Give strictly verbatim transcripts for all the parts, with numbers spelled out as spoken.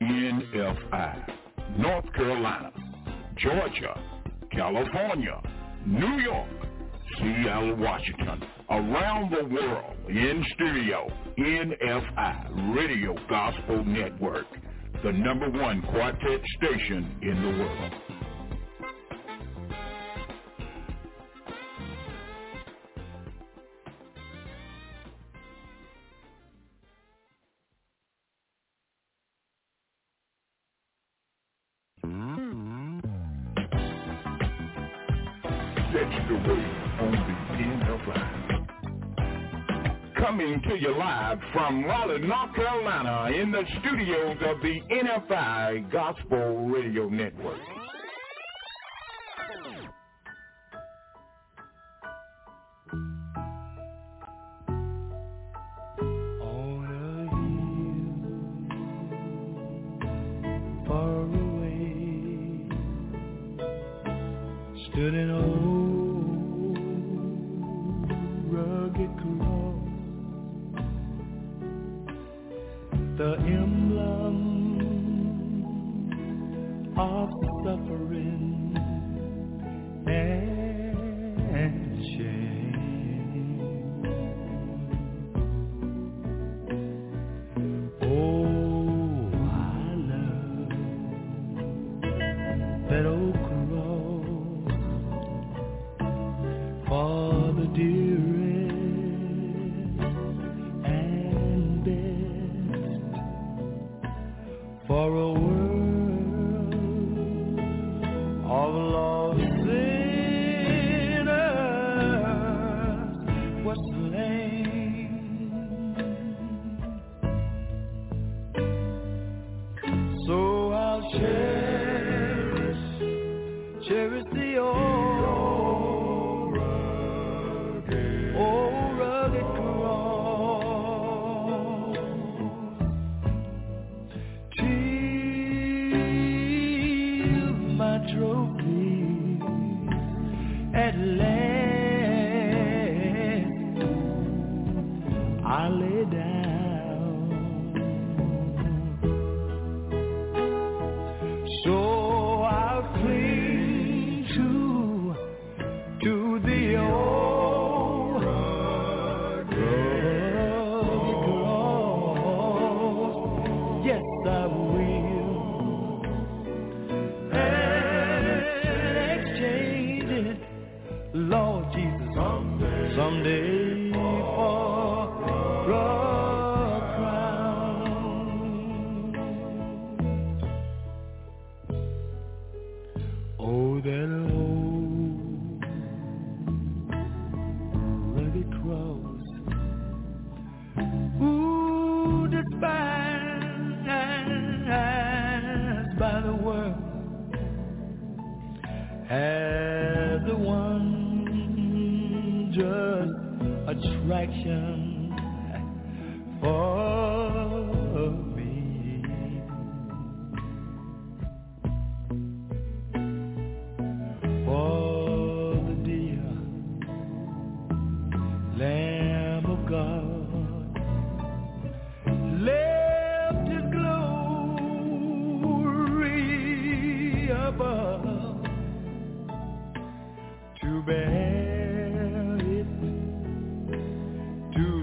N F I, North Carolina, Georgia, California, New York, Seattle, Washington, around the world, in studio, N F I, Radio Gospel Network, the number one quartet station in the world. That's the way on the N F I. Coming to you live from Raleigh, North Carolina, in the studios of the N F I Gospel Radio Network. On a hill far away stood an old rugged cross, the emblem of suffering and shame. Oh, I love that old cross, for the dearest and best, for a world of lost sinners was slain. So I'll cherish, cherish the old rugged, old rugged cross, till my trophy at last I lay down. So I'll cling to, to the old rugged cross. Yes, I will. And exchange it, Lord Jesus, someday, someday for a crown. Oh, that old rugged cross, ooh, despised by the world, as the one just attraction for me. For the dear Lamb of God left his glory above to bear it, to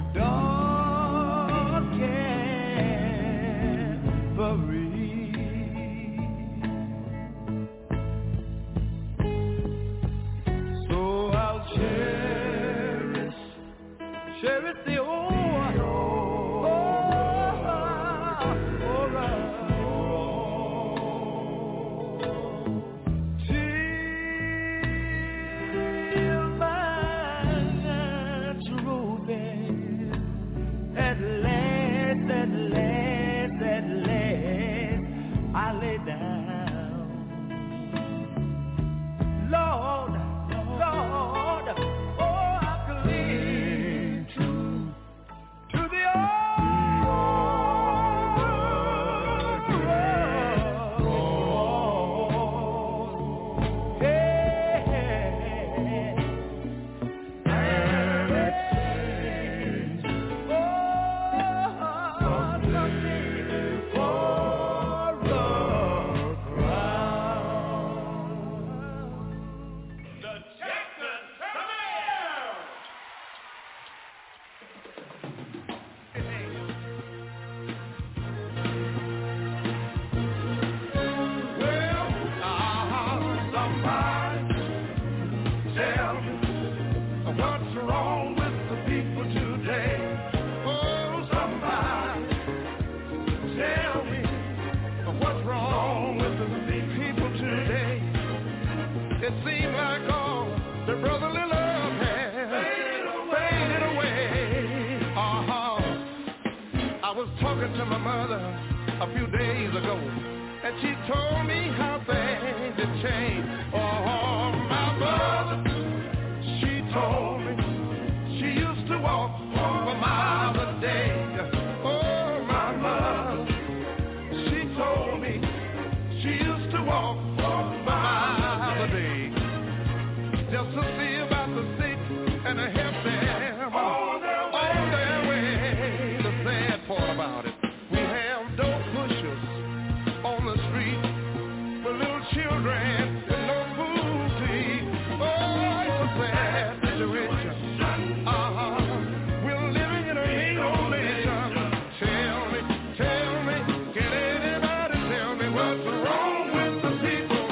was talking to my mother a few days ago, and she told me how things had changed. Oh, my mother, she told me she used to walk for miles a day. Oh, my mother, she told me she used to walk for miles a day just to see about the sick and to help them on their way. On their way. The sad part about it, we have dope pushers on the street with little children and no food to eat. Oh, it's a sad situation. Uh-huh. We're living in a evil nation. Tell me, tell me, can anybody tell me what's wrong with the people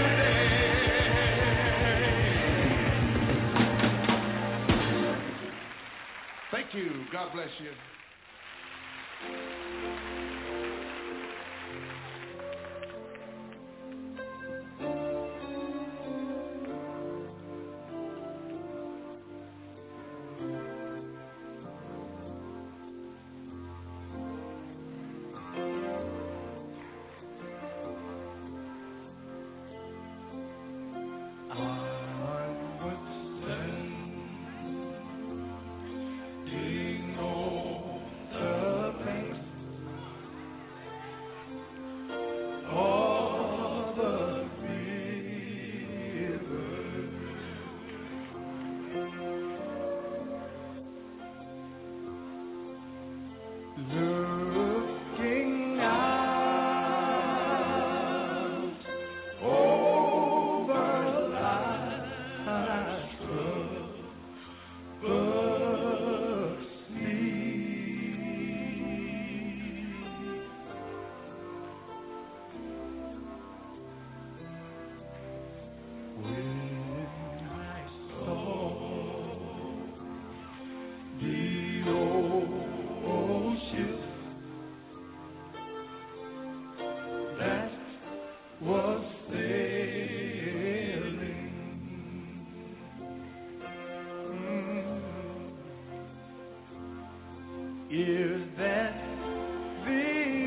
today? Thank you. God bless you. Looking out over life's troubled sea, when I saw the ocean that was sailing, mm. Is that the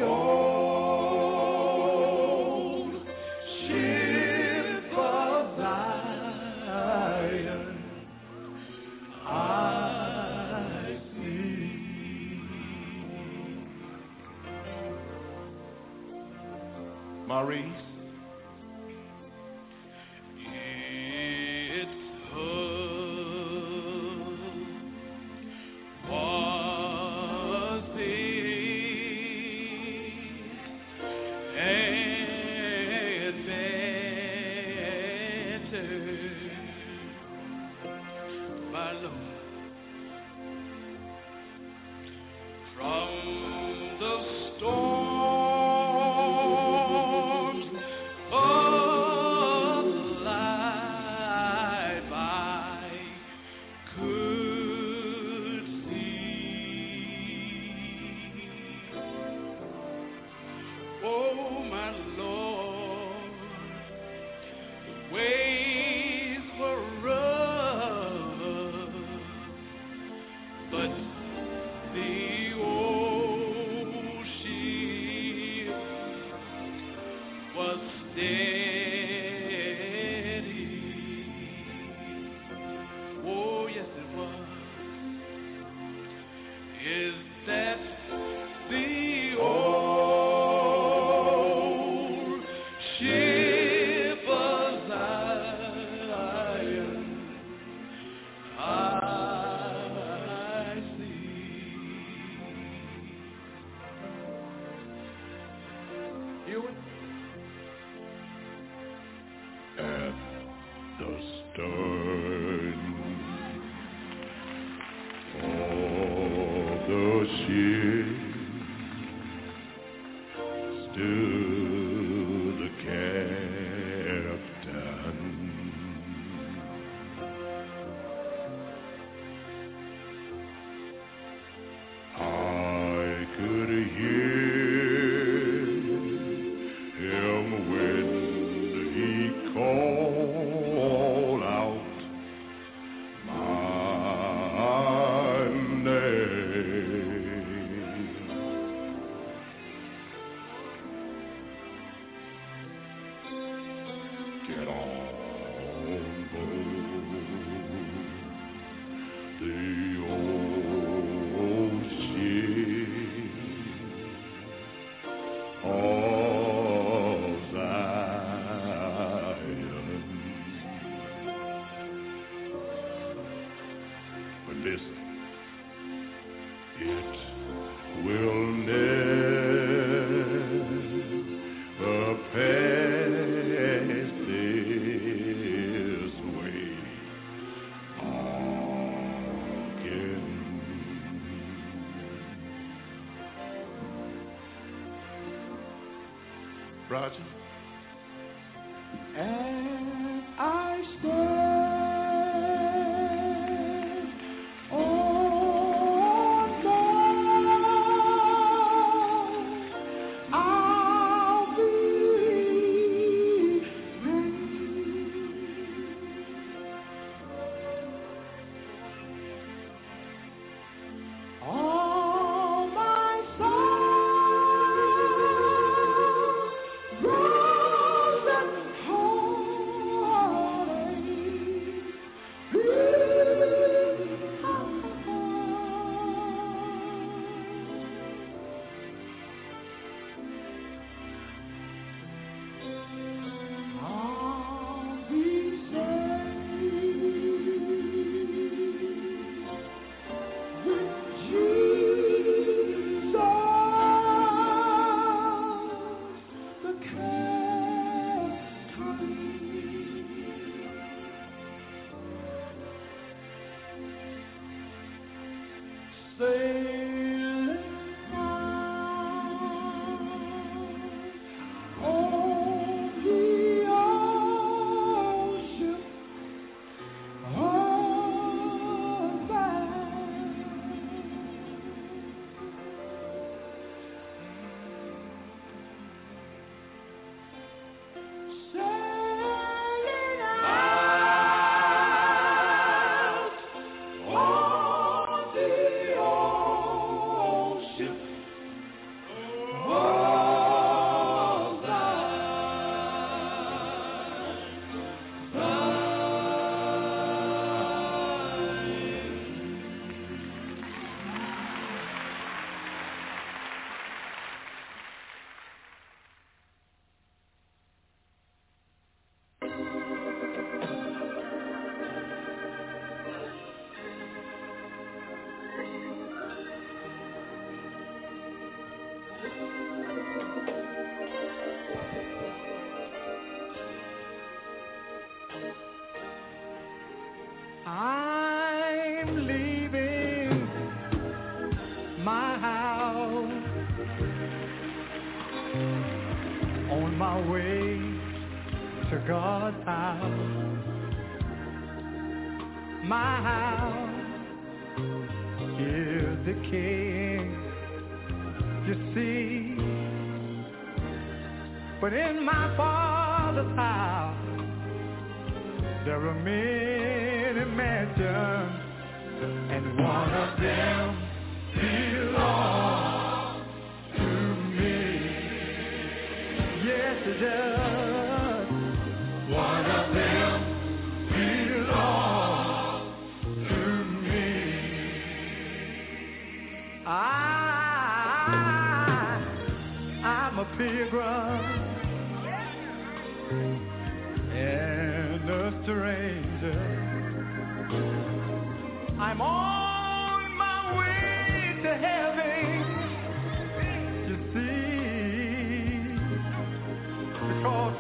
old ship of Zion I see? Maurice, It's her was the adventure, my Lord, from the storms of life I could see. Oh, my Lord, the waves were rough, but the old ship was steady. Oh, yes, it was. Is that the old ship of Zion I see? Hewitt? At the stern of the ship stood the captain. I could hear him when he called out my name. Roger. And I stand on God, I'll believe him. All my sorrows, rose and sailing round on the ocean of sailing out on the ocean of I'm leaving my house on my way to God's house. My house is decaying, you see, but in my Father's house there are many mansions, and one of them belongs to me. Yes, it does. One of them belongs to me. I, I'm a pilgrim and a stranger. I'm on my way to heaven, you see, because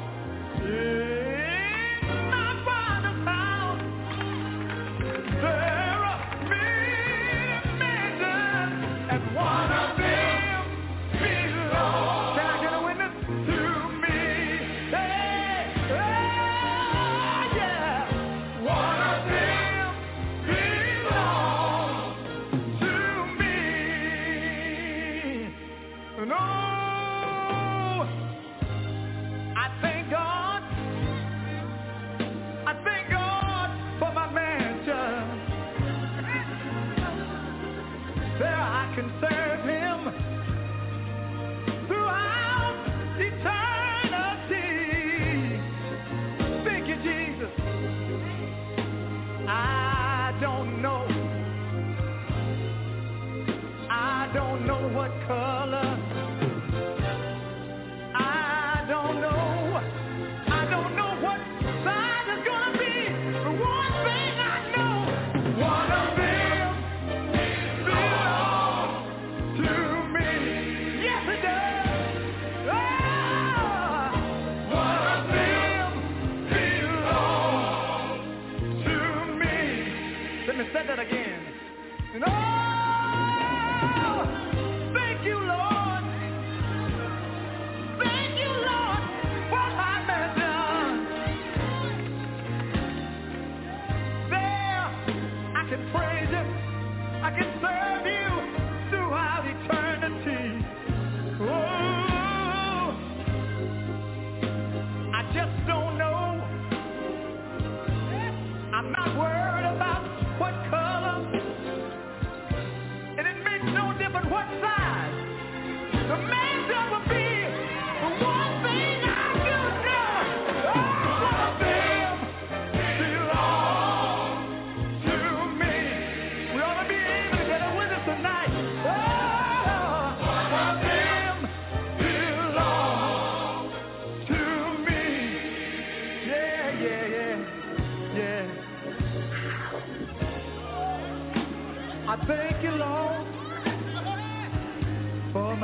in my Father's house there are many mansions, and one of them belongs. Can I get a witness? To me. Hey, hey, yeah. One of them belongs to me. No, I thank God. I thank God for my mansion. There I can serve Him throughout eternity. Thank you, Jesus. I don't know. I don't know what color. I don't know. I don't know what size it's gonna be. But one thing I know, one of them belongs to me. Yes, it does. Ah, one of them belongs to me. Let me say that again. And oh, thank you, Lord.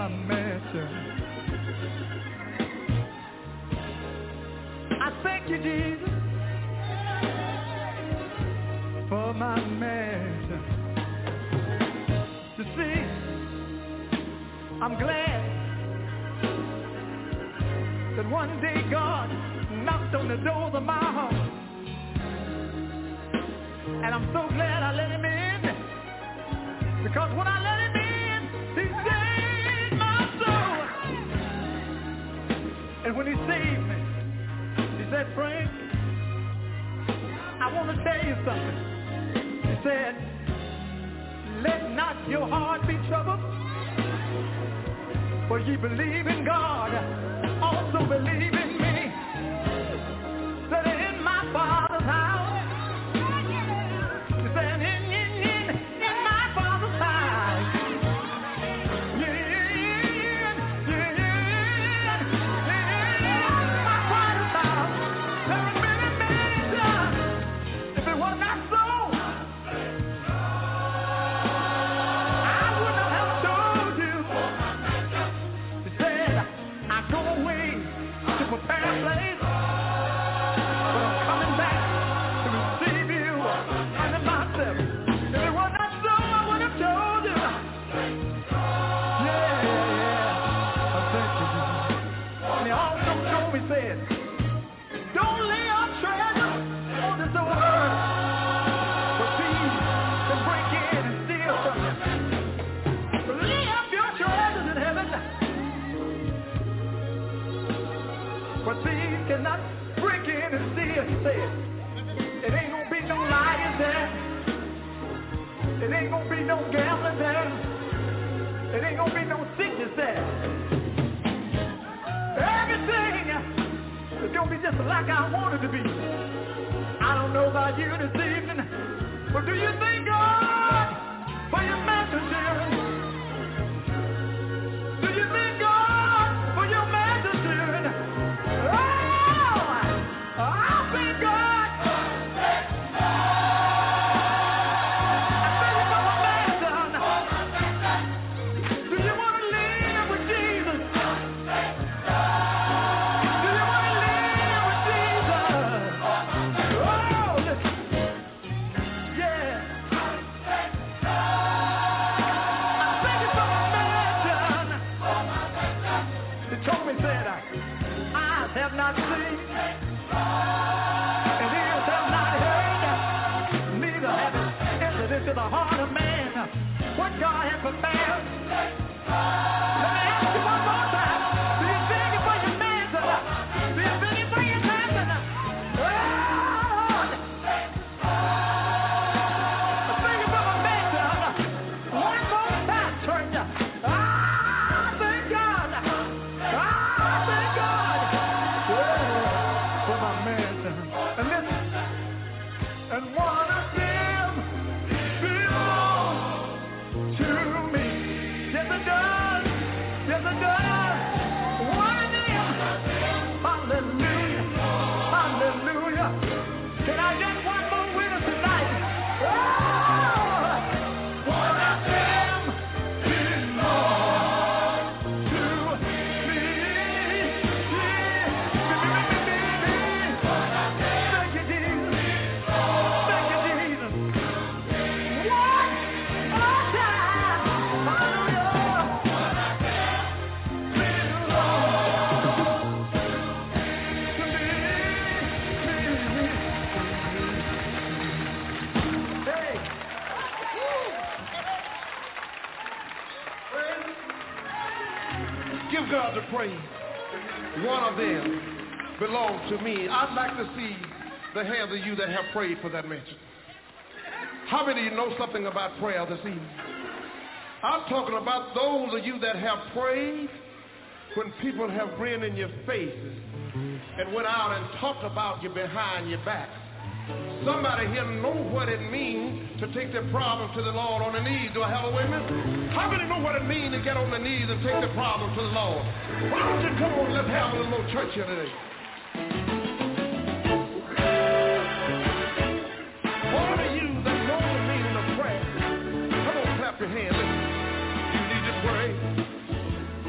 my mansion. I thank you, Jesus, for my mansion. You see, I'm glad that one day God knocked on the doors of my heart, and I'm so glad I let him in, because when I let him in, he saved my soul. And when he saved me, he said, Frank, I want to tell you something. He said, let not your heart be troubled, for ye believe in God, also believe in me. That in my Father's house, he said, in, in, in, in my Father's house, yeah, yeah, yeah, yeah, my Father's house, there are many, many times. If it was not so, I wouldn't have told you. He said, I go away to prepare a place, but I'm coming back to receive you unto myself. If it was not so, I would have told you. Yeah, yeah, yeah. I thank you, Jesus. And he also told me, said, don't lay up treasure on this old earth, but thieves can break in and steal from you. But lay up your treasures in heaven, but thieves cannot break in and steal. He said, it ain't gonna be no liars there. It ain't gonna be no gambling there. It ain't gonna be no sickness there. Everything is gonna be just like I want it to be. I don't know about you this evening, but do you thank God for your messenger? Do you thank God for your messenger? Oh, I thank God. I thank you for my mansion. Do you want to live with Jesus? Do you want to live with Jesus? Oh, listen. Yeah. I thank you for my mansion. He told me, said, eyes have not seen, and ears have not heard, neither have it entered into the heart of man what God has prepared. Let me ask you one more time. Do you thank him for your mansion? Do you thank him for your mansion? Oh, I thank you for my mansion. One more time, church. Ah, thank God. Ah, thank God. Yeah, for my mansion. And listen, and one of them belongs to me. Yes, it does. Yes, it does. One of them. Hallelujah. Hallelujah. Can I get one more witness tonight? Oh, one of them belongs to me. Thank you, Jesus. Thank you, Jesus. One more time. Hallelujah. Belongs to me. Hey. Give God the praise. One of them belongs to me. I'd like to see the hands of you that have prayed for that mention. How many of you know something about prayer this evening? I'm talking about those of you that have prayed when people have grinned in your faces and went out and talked about you behind your back. Somebody here know what it means to take their problem to the Lord on the knees. Do I have a witness? How many know what it means to get on the knees and take the problem to the Lord? Why don't you come on, let's have a little church here today. All of you that know the meaning of prayer, come on, clap your hands. Listen, you need to pray.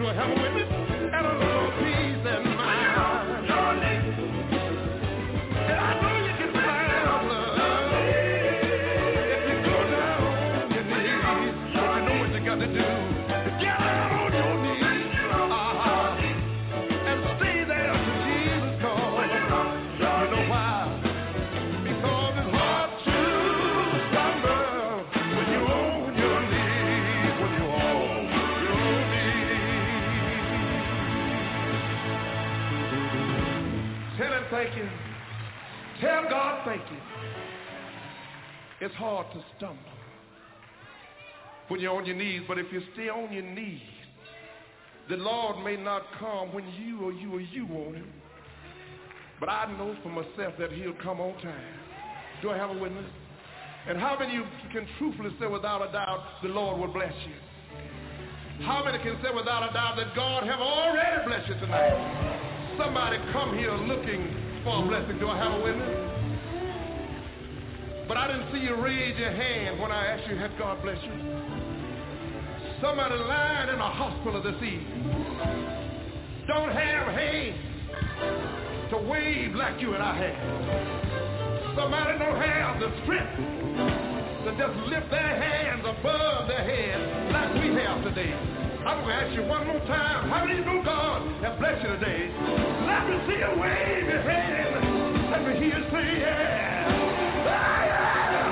I have a witness? And a little peace and mind. And I know you can find love if you go down on your knees. But you know what you got to do. Get down on your knees. Uh-huh. And stay there till Jesus calls. You know why? Because it's hard to slumber when you're on your knees. When you're on your knees. Tell him thank you. Tell God thank you. It's hard to stumble when you're on your knees, but if you stay on your knees, the Lord may not come when you or you or you want him. But I know for myself that he'll come on time. Do I have a witness? And how many of you can truthfully say without a doubt the Lord will bless you? How many can say without a doubt that God have already blessed you tonight? Somebody come here looking for a blessing. Do I have a witness? But I didn't see you raise your hand when I asked you, had God bless you? Somebody lying in a hospital this evening don't have hands to wave like you and I have. Somebody don't have the strength to just lift their hands above their head like we have today. I'm going to ask you one more time. How many of you know God has blessed you today? Let me see you wave your hand. Let me hear you say, yeah. Ah, yeah.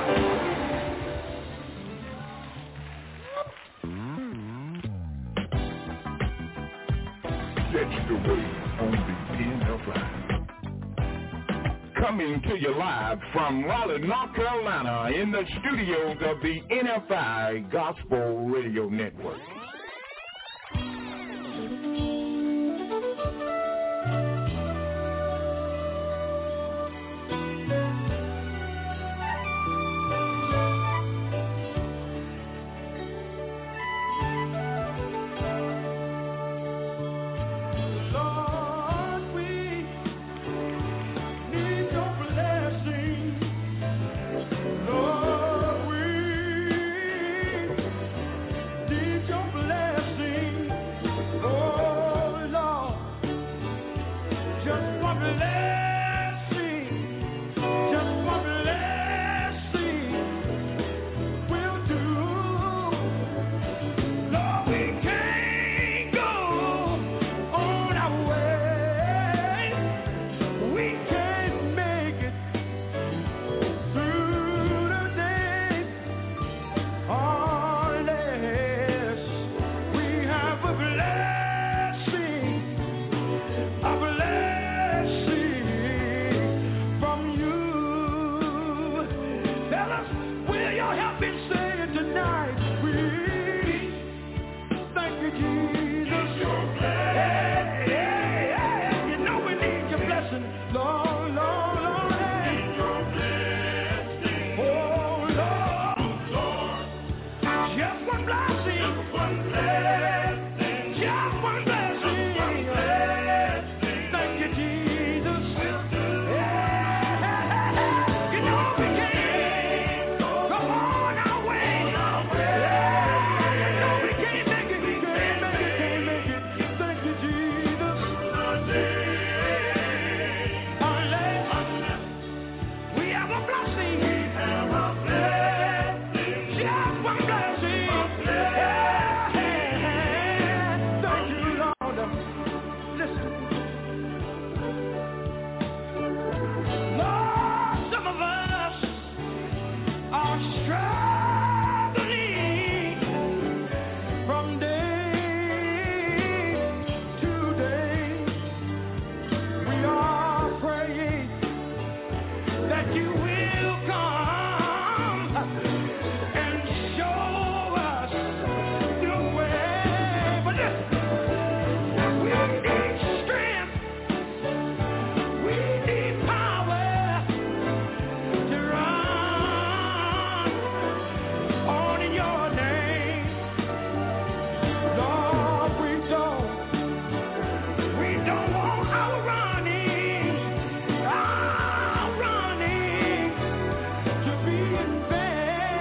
That's the way on the N F I. Coming to you live from Raleigh, North Carolina, in the studios of the N F I Gospel Radio Network.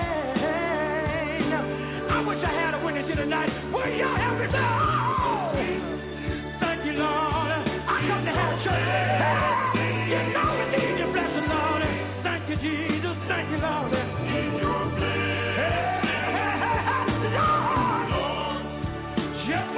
Will you help me now?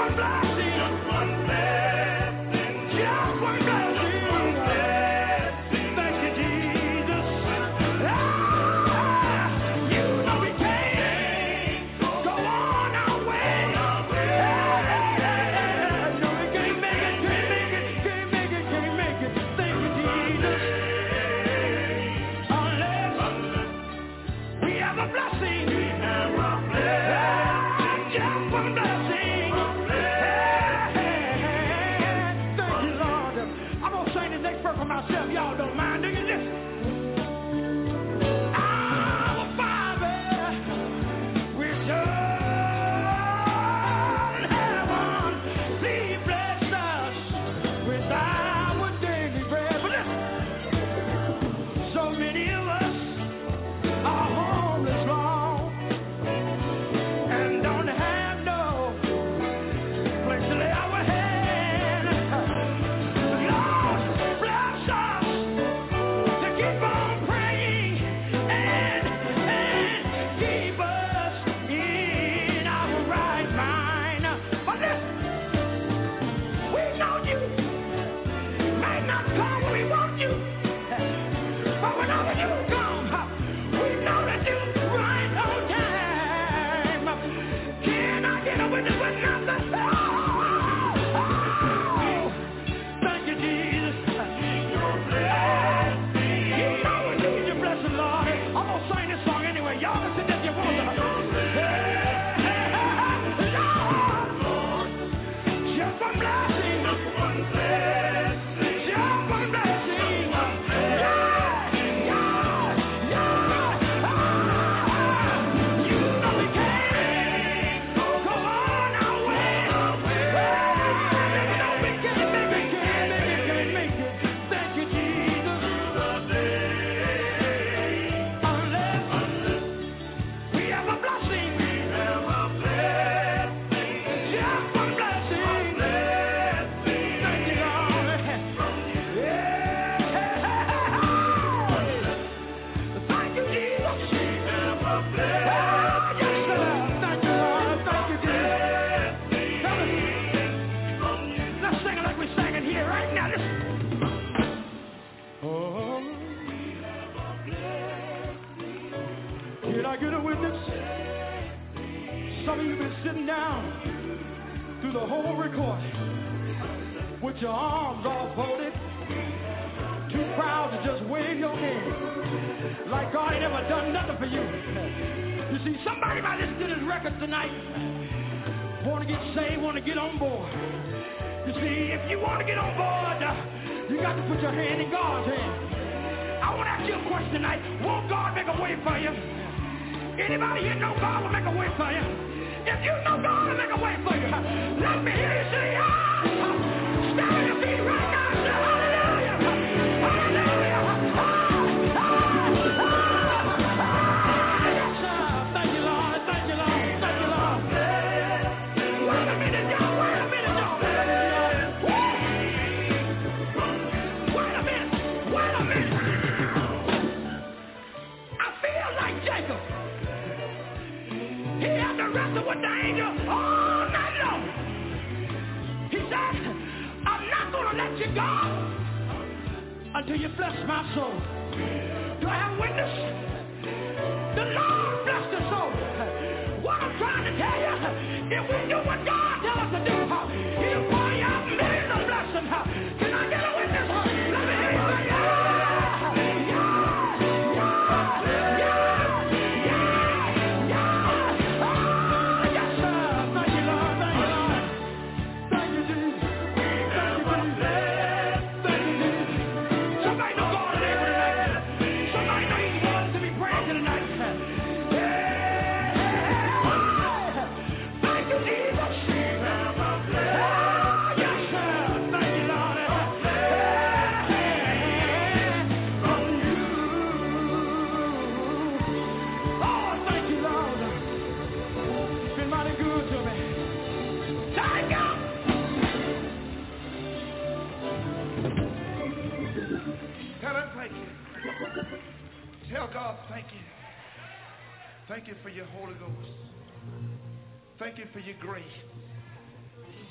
Thank you for your Holy Ghost. Thank you for your grace.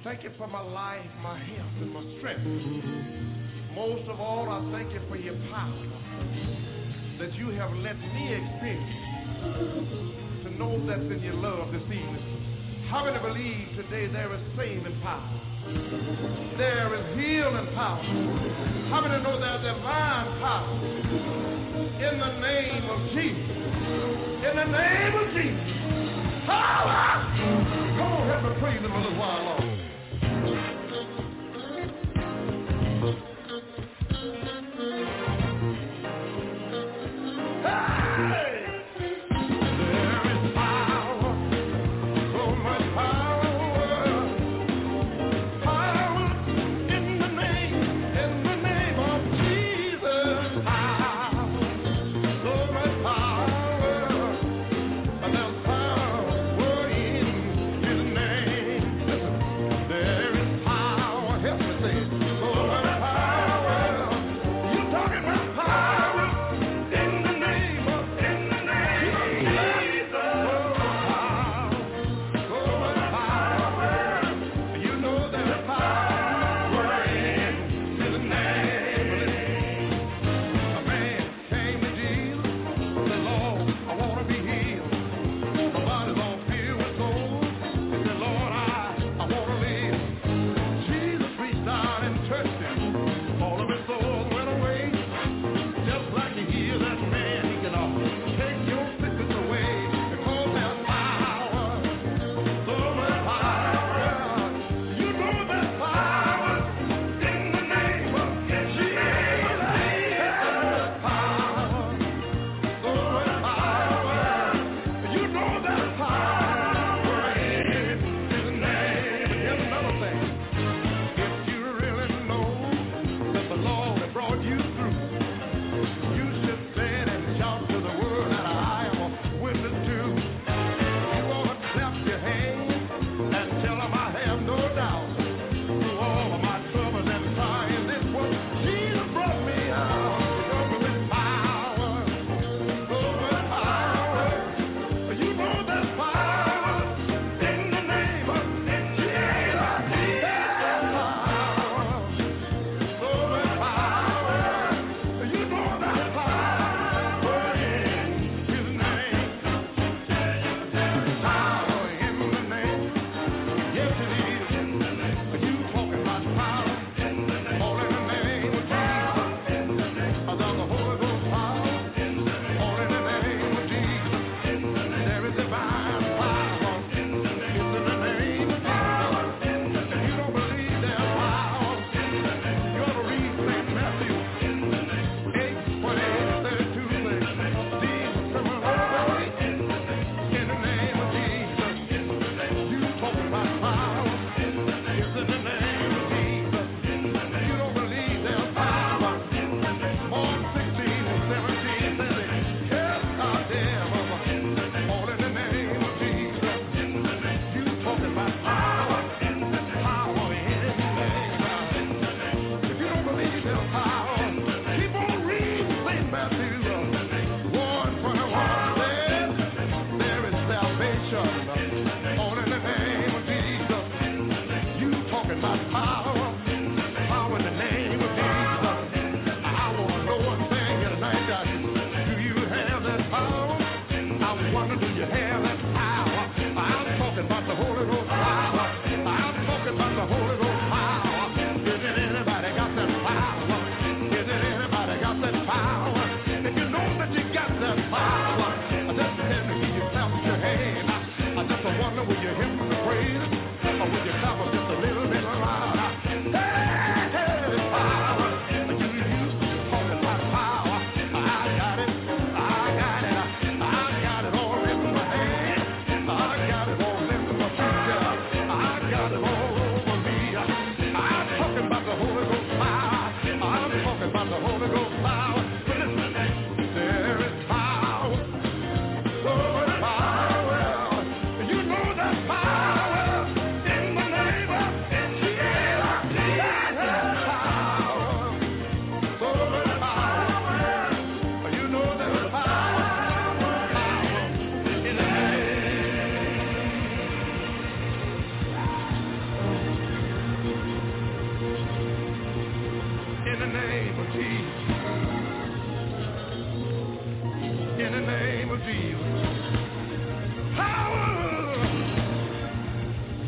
Thank you for my life, my health, and my strength. Most of all, I thank you for your power that you have let me experience to know that's in your love this evening. How many believe today there is saving power? There is healing power. How many know there's divine power? In the name of Jesus. In the name of Jesus. Power! Come on, help me praise him a little while longer.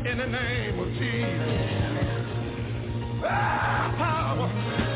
In the name of Jesus. Ah, power.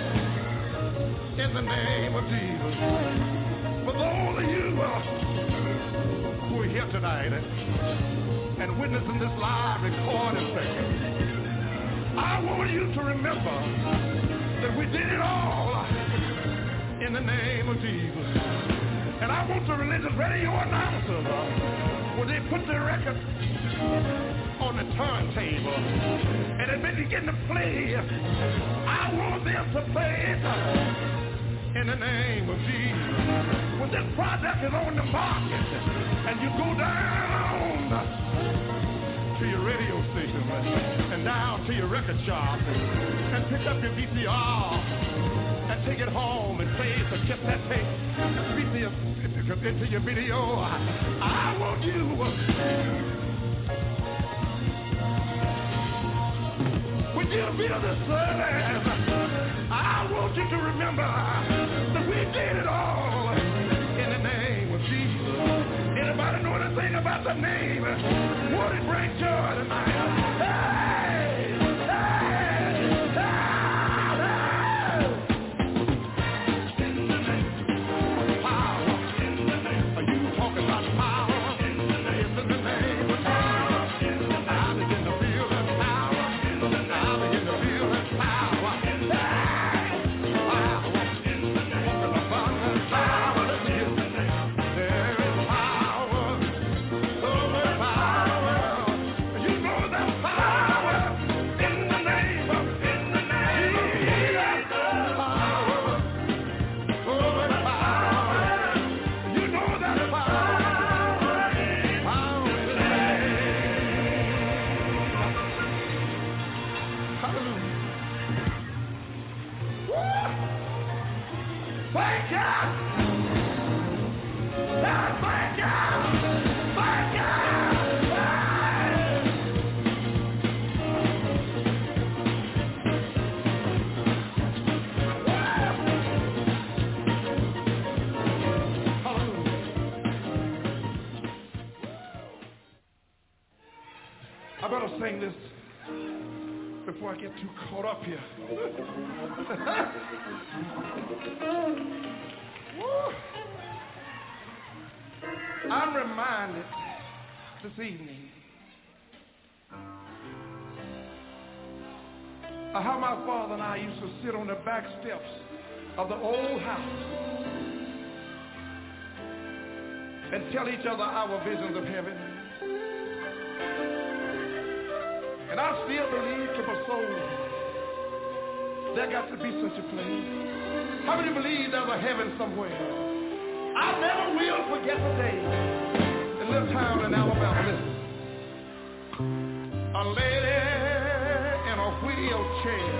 In the name of Jesus. For those of you uh, who are here tonight and, and witnessing this live recording session, I want you to remember that we did it all in the name of Jesus. And I want the religious radio announcers, uh, when they put the record on the turntable and they begin to play, I want them to play it in the name of Jesus. When this product is on the market and you go down to your radio station and down to your record shop and pick up your V C R and take it home and play it to get that tape into your video, I want you when you feel the service, I want you to remember that we did it all in the name of Jesus. Anybody know anything about the name? Won't it bring joy tonight? Hey! Hey! Hey! Power. Are you talking about power? It's in the name of power. I begin to feel the power. I begin to feel the power. Hey! Power. Talking about the power. There is power. So much power. You know that power in the name of, in the name of Jesus. Power. So much power. You know that power. Power in the name. Hallelujah. Woo! Thank you. Yeah, thank you. Thank you. Hallelujah. I better sing this before I get too caught up here. Woo. I'm reminded this evening of how my father and I used to sit on the back steps of the old house and tell each other our visions of heaven. And I still believe to my soul there got to be such a place. How many believe there's a heaven somewhere? I never will forget the day in a little town in Alabama. Listen. A lady in a wheelchair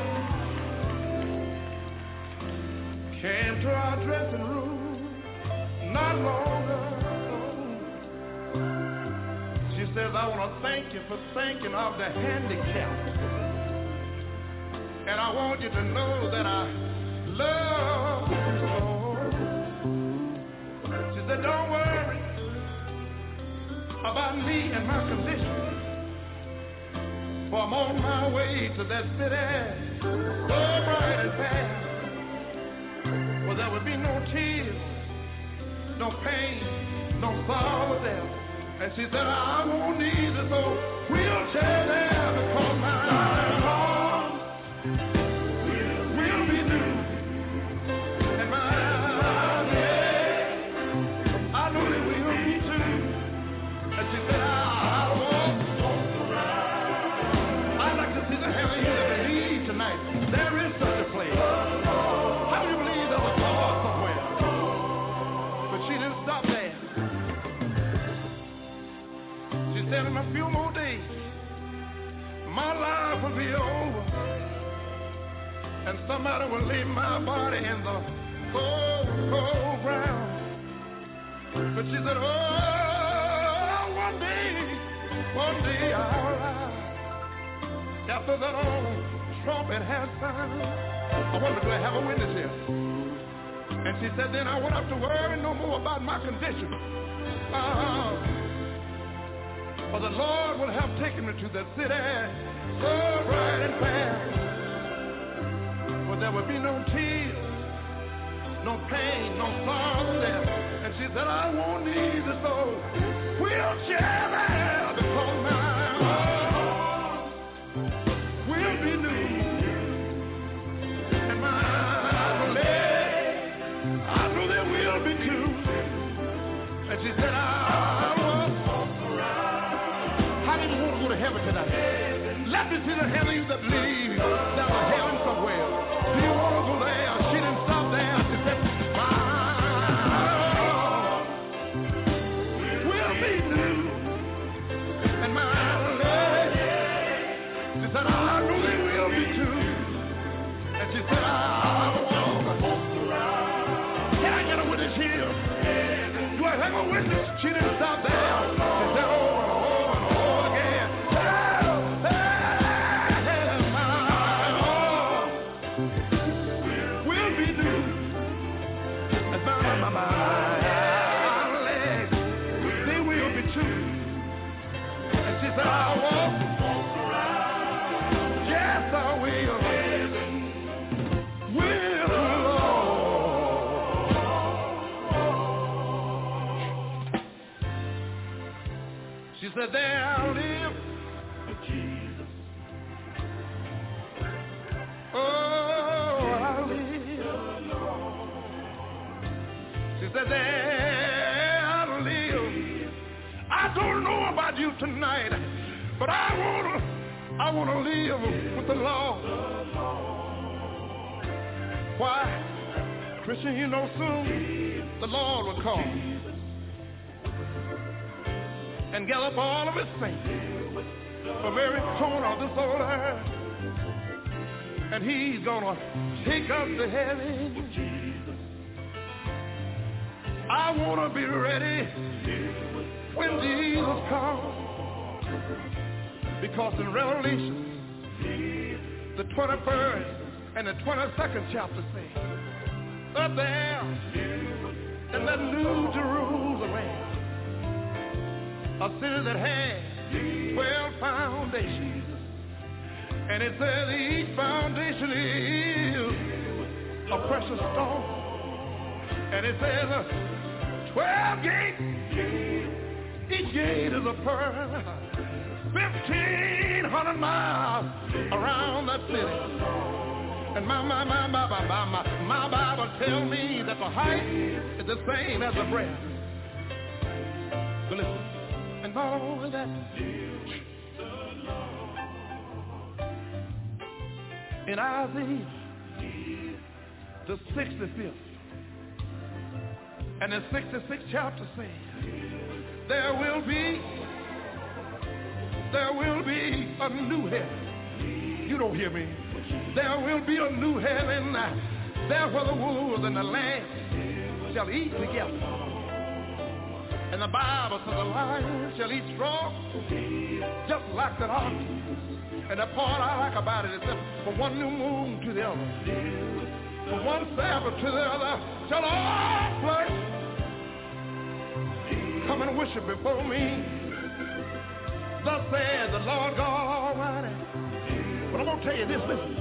came to our dressing room not long ago. She says, I want to thank you for thinking of the handicapped. And I want you to know that I love you so. She said, don't worry about me and my condition, for I'm on my way to that city so bright and fast, where there would be no tears, no pain, no sorrow there. And she said, I won't need this old wheelchair there, because my arms will be new. And my legs, I know they will be too. And she said, I, I won't walk around. I'd like to see the heaven you never believe tonight. There is such a place. How do you believe there's a God somewhere? But she didn't stop there. She said, in a few more days, my life will be over, and somebody will leave my body in the cold, cold ground. But she said, oh, one day, one day I'll rise. After that old trumpet has sounded, I wonder, do I have a witness here? And she said, then I won't have to worry no more about my condition. Uh, For the Lord will have taken me to that city, so bright and fair, where there will be no tears, no pain, no sorrow there. And she said, I won't need this old wheelchair there, because my heart will be new. And my legs, I know they will be too. And she said, I will walk around. How many want to go to heaven tonight? Let me see the hand of you that believe that was heaven somewhere. Do you want to go there? She didn't stop there. She said, my heart will be new. And my legs, she said, I know they will be too. And she said, I will walk around. Can I get a witness here? Do I have a witness? She didn't stop there. She said, over and over and over again. My heart will be new. And my, my, my, my legs, they will be too. And she said, I'll walk around. Yes, I will. Will the Lord. She said, there I'll live. Oh, I'll live. She said, there I'll live. I don't know about you tonight, but I wanna, I wanna live with the Lord. Why? Christian, you know soon the Lord will come and gather up all of his saints from every corner of this old earth. And he's gonna take us to heaven. I wanna be ready when Jesus comes. Because in Revelation, the twenty-first and the twenty-second chapter say, up there in that new Jerusalem, a city that has twelve foundations. And it says each foundation is a precious stone. And it says uh, twelve gates, each gate is a pearl. Fifteen hundred miles around that city. And my, my, my, my, my, my, my, my Bible tells me that the height is the same as the breadth. But listen, and not only that, in Isaiah, the sixty-fifth and the sixty-sixth chapter says, there will be, there will be a new heaven. You don't hear me. There will be a new heaven, there where the wolves and the lambs shall eat together. And the Bible says the lion shall eat straw, just like that ox. And the part I like about it is that from one new moon to the other, from one Sabbath to the other, shall all flesh come and worship before me. Thus says the Lord God Almighty. But I'm going to tell you this, listen.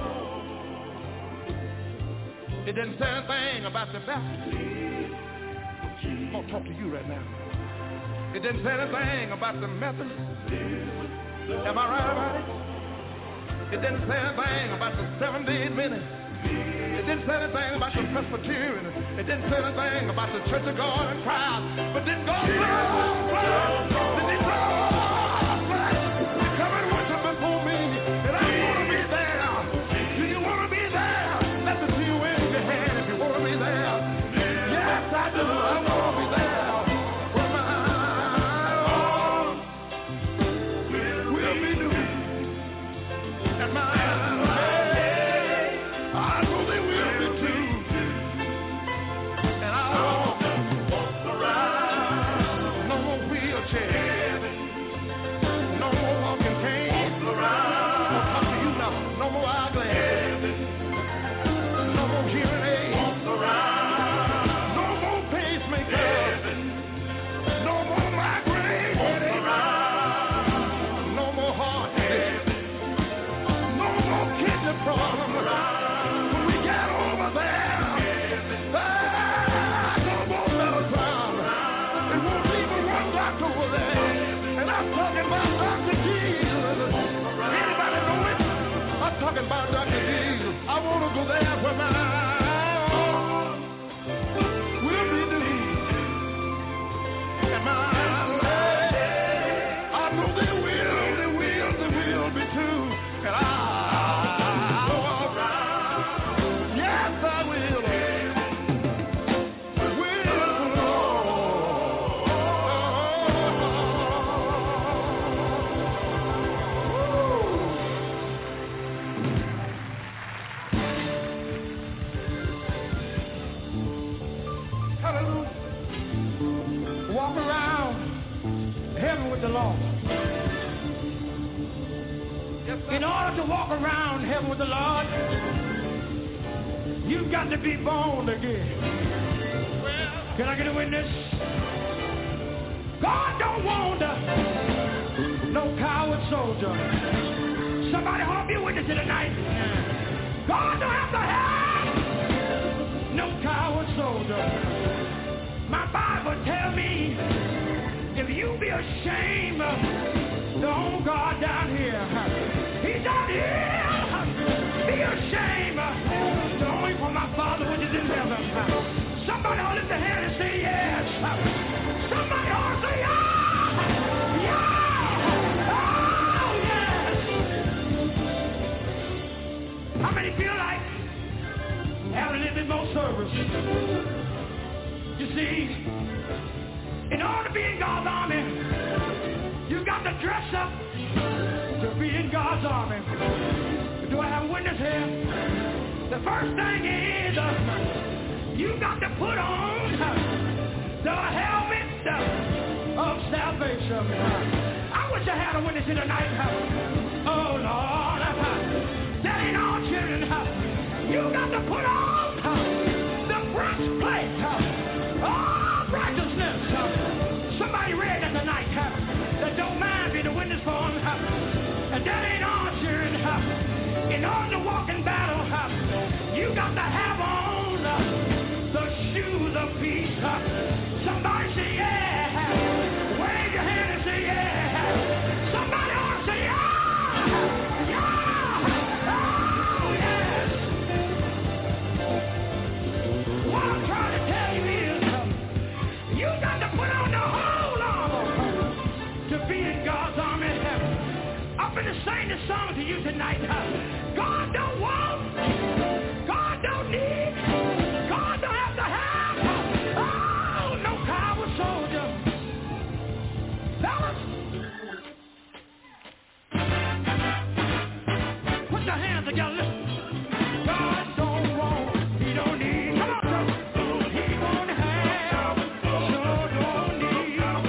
It didn't say anything about the Baptist. I'm going to talk to you right now. It didn't say anything about the Methodist. Am I right about it? It didn't say anything about the Seventh-day Adventist. It didn't say anything about the Presbyterian. It didn't say anything about the Church of God in Christ. But didn't God say, did he say, come and worship before me, and I want to be there. Do you want to be there? Let me see you wave your hand if you want to be there. Yes, I do. I want to be there. For my heart will be new. And my legs, I know they will be too. And I'll walk around. No more wheelchair. talking about Doctor Jesus. I want to go there where my will be due. And my I know they will, they will, they will be too. And I the Lord. In order to walk around heaven with the Lord, you've got to be born again. Can I get a witness? God don't want uh, no coward soldier. Somebody ought to be a witness here tonight. God don't have to have no coward soldier. My Bible tells me if you be ashamed, don't God down here. He's down here. Be ashamed. Don't wait for my Father which is in heaven. Somebody ought to lift a hand and say yes. Somebody ought to say yeah. Yeah. Oh, yes. How many feel like having a little bit more service? You see, in order to be in God's army, you got to dress up to be in God's army. Do I have a witness here? The first thing is uh, you got to put on uh, the helmet uh, of salvation. I wish I had a witness here tonight. Uh, oh, Lord. Uh, that ain't all, children. Uh, you got to put on uh, the breastplate uh, of righteousness. Uh, Somebody read that tonight uh, that don't mind being a witness for him. Uh, and that ain't all, children. Uh, in order to walk in battle, uh, you got to have on uh, the shoes of peace. Uh, somebody say yeah. Wave your hand and say yeah. Somebody ought to say yeah. Yeah. Oh, yes. What I'm trying to tell you is uh, you got to put on the whole armor to be in God's army. I'm going to sing this song to you tonight. God don't want, God don't need, God don't have to have, oh, no coward soldier. Fellas, put your hands together. Listen. God don't want, he don't need, come on, brother. He won't have, so don't need. God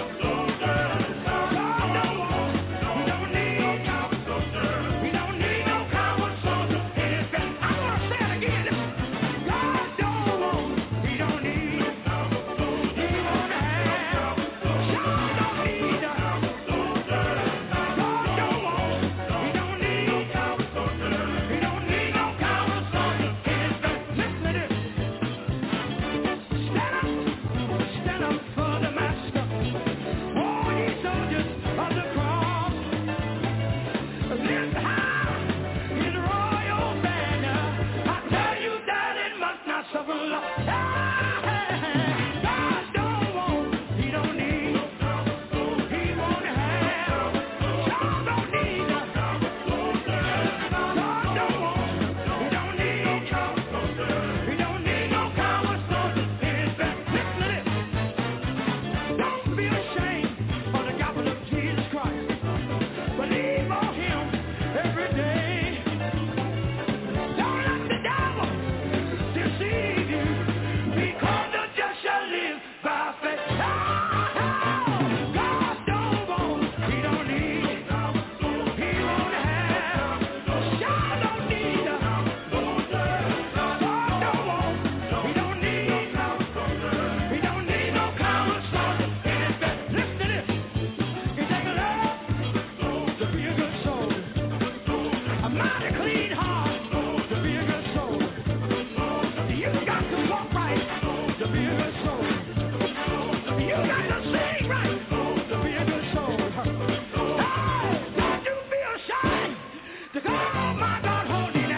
don't want, he don't need, he don't need no coward soldier. I'm going to say it again. God don't want, he don't need, he won't have, sure don't need. God don't want, he don't need, he don't need no coward soldier. Listen to this. Stand up, stand up for the master. All ye soldiers of the cross. Lift high his royal banner. I tell you that it must not suffer long. God don't want, he don't need, he won't have, sure don't need. God don't want, he don't need, he don't need no coward soldier in his back. Listen to this. Don't be ashamed of the gospel of Jesus Christ. Believe on him every day. Don't let the devil deceive you, because the just shall live by faith. Oh, God don't want, he don't need, he won't have, sure don't need. God don't want, he don't need, he don't need no coward soldier in his back. Listen to this. It takes love to be a good soldier, a mighty clean heart to be a good soldier. You got to walk right to be a good soldier. You got to sing right to be a good soldier. Hey, don't you be ashamed to call my God holy name.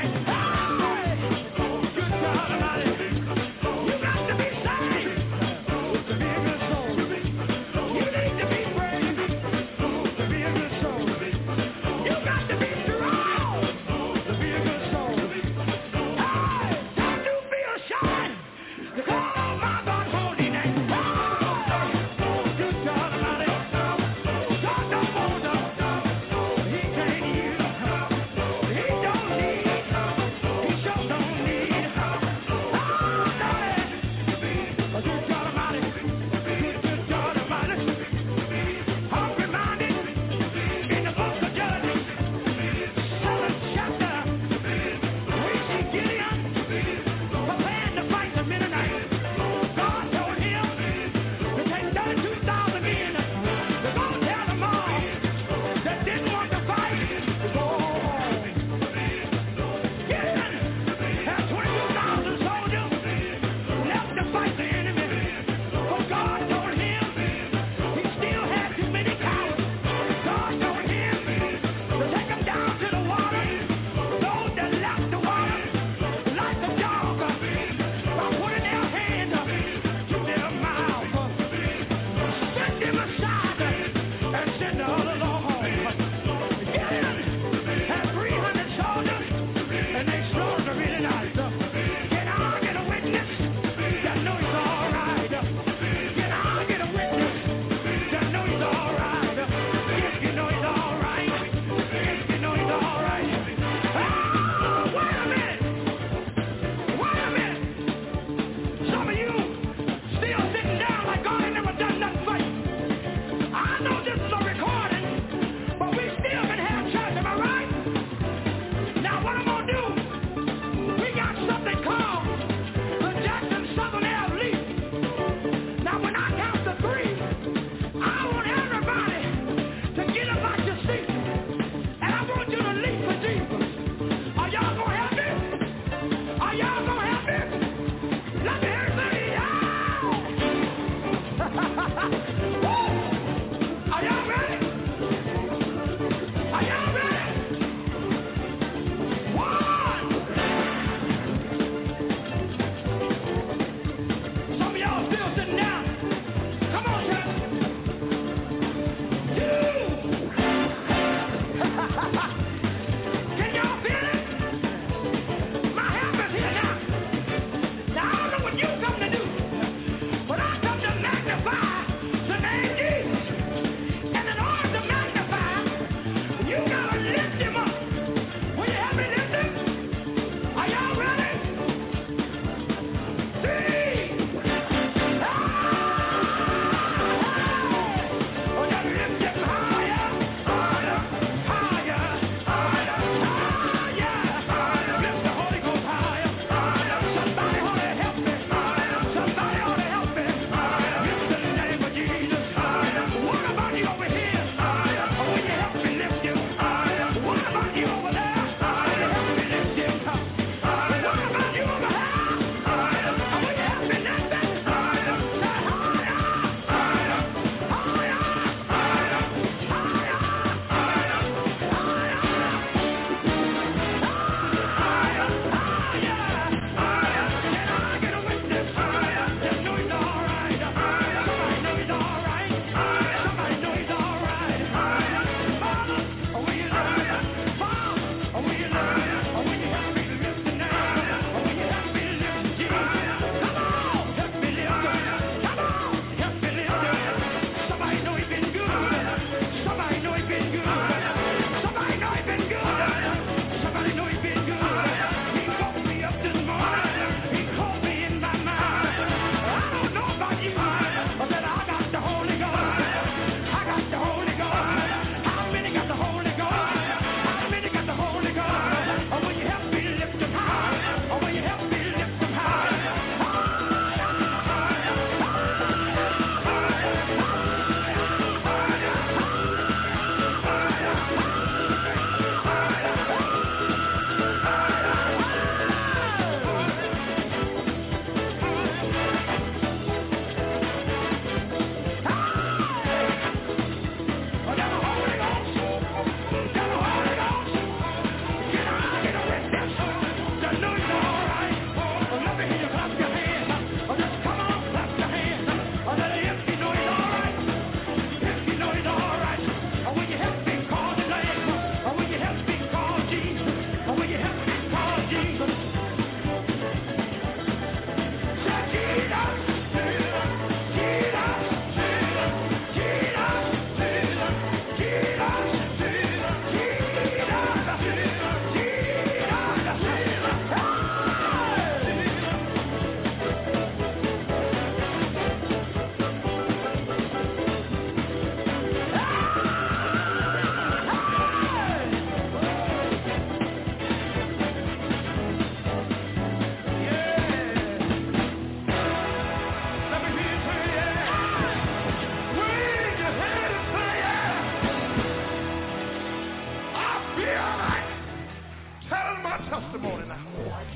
testimony now.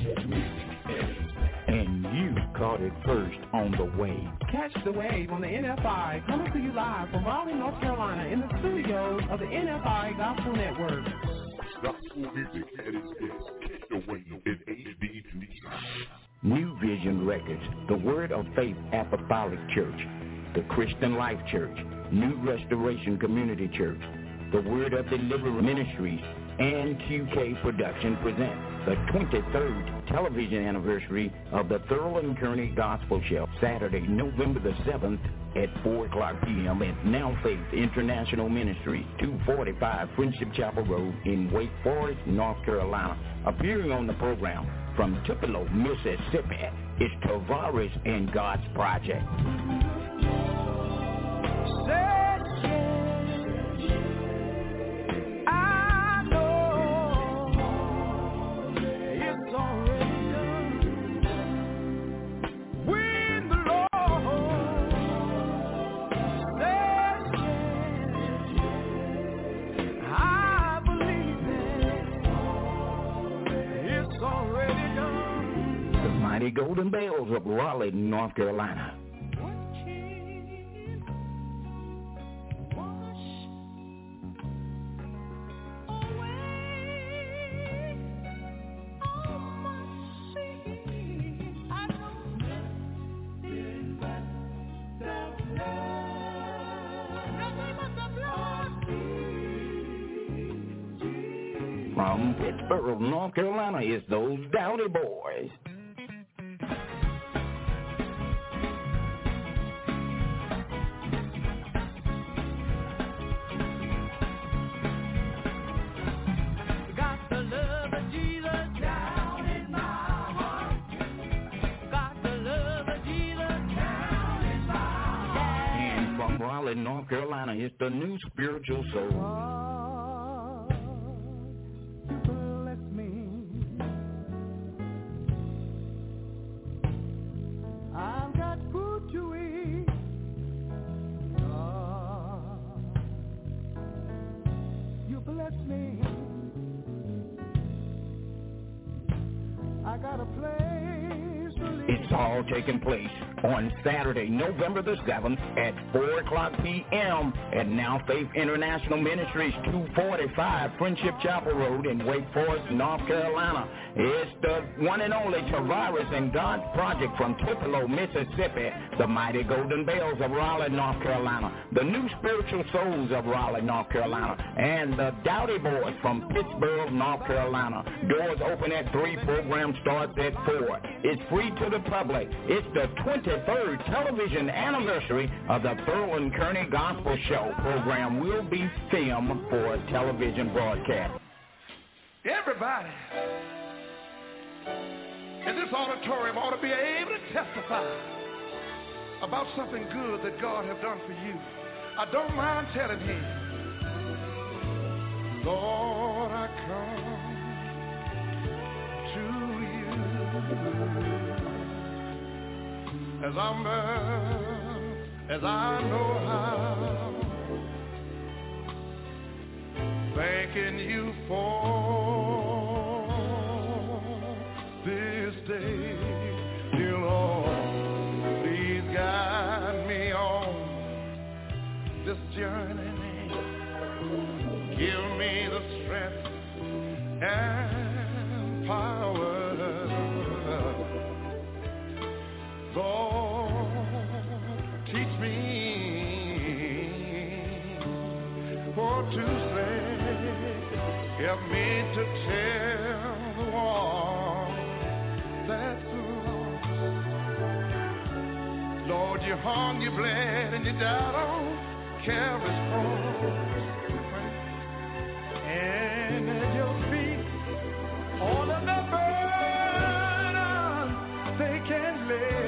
And you caught it first on the wave. Catch the wave on the N F I, coming to you live from Raleigh, North Carolina, in the studios of the N F I Gospel Network. Gospel music at its best. Catch the wave in H D three. New Vision Records, the Word of Faith Apostolic Church, the Christian Life Church, New Restoration Community Church, the Word of Deliverance Ministries, and Q K Production present the twenty-third television anniversary of the Thurl and Kearney Gospel Show, Saturday, November the seventh at four o'clock p.m. at Now Faith International Ministries, two forty-five Friendship Chapel Road in Wake Forest, North Carolina. Appearing on the program from Tupelo, Mississippi, is Tavares and God's Project. Golden Bells of Raleigh, North Carolina. From Pittsburgh, North Carolina, is those Dowdy Boys. North Carolina is the New Spiritual Soul. God, bless me. I've got food to eat. God, you bless me. I got a place to live. It's all taking place on Saturday, November the seventh at four o'clock p.m. at Now Faith International Ministries, two forty-five Friendship Chapel Road in Wake Forest, North Carolina. It's the one and only Tavares and God's Project from Tupelo, Mississippi, the Mighty Golden Bells of Raleigh, North Carolina, the New Spiritual Souls of Raleigh, North Carolina, and the Dowdy Boys from Pittsburgh, North Carolina. Doors open at three, program starts at four. It's free to the public. It's the twenty-third television anniversary of the Thurl and Kearney Gospel Show. Program will be filmed for a television broadcast. Everybody in this auditorium ought to be able to testify about something good that God has done for you. I don't mind telling him, Lord, I come to you as humble as I know how, thanking you for this day. Dear Lord, please guide me on this journey. Give me the strength and power. Lord, teach me what to say. Help me to tell the one that's lost. Lord, you hung, you bled, and you died on Calvary's cross. And at your feet, all of the burden they can lay.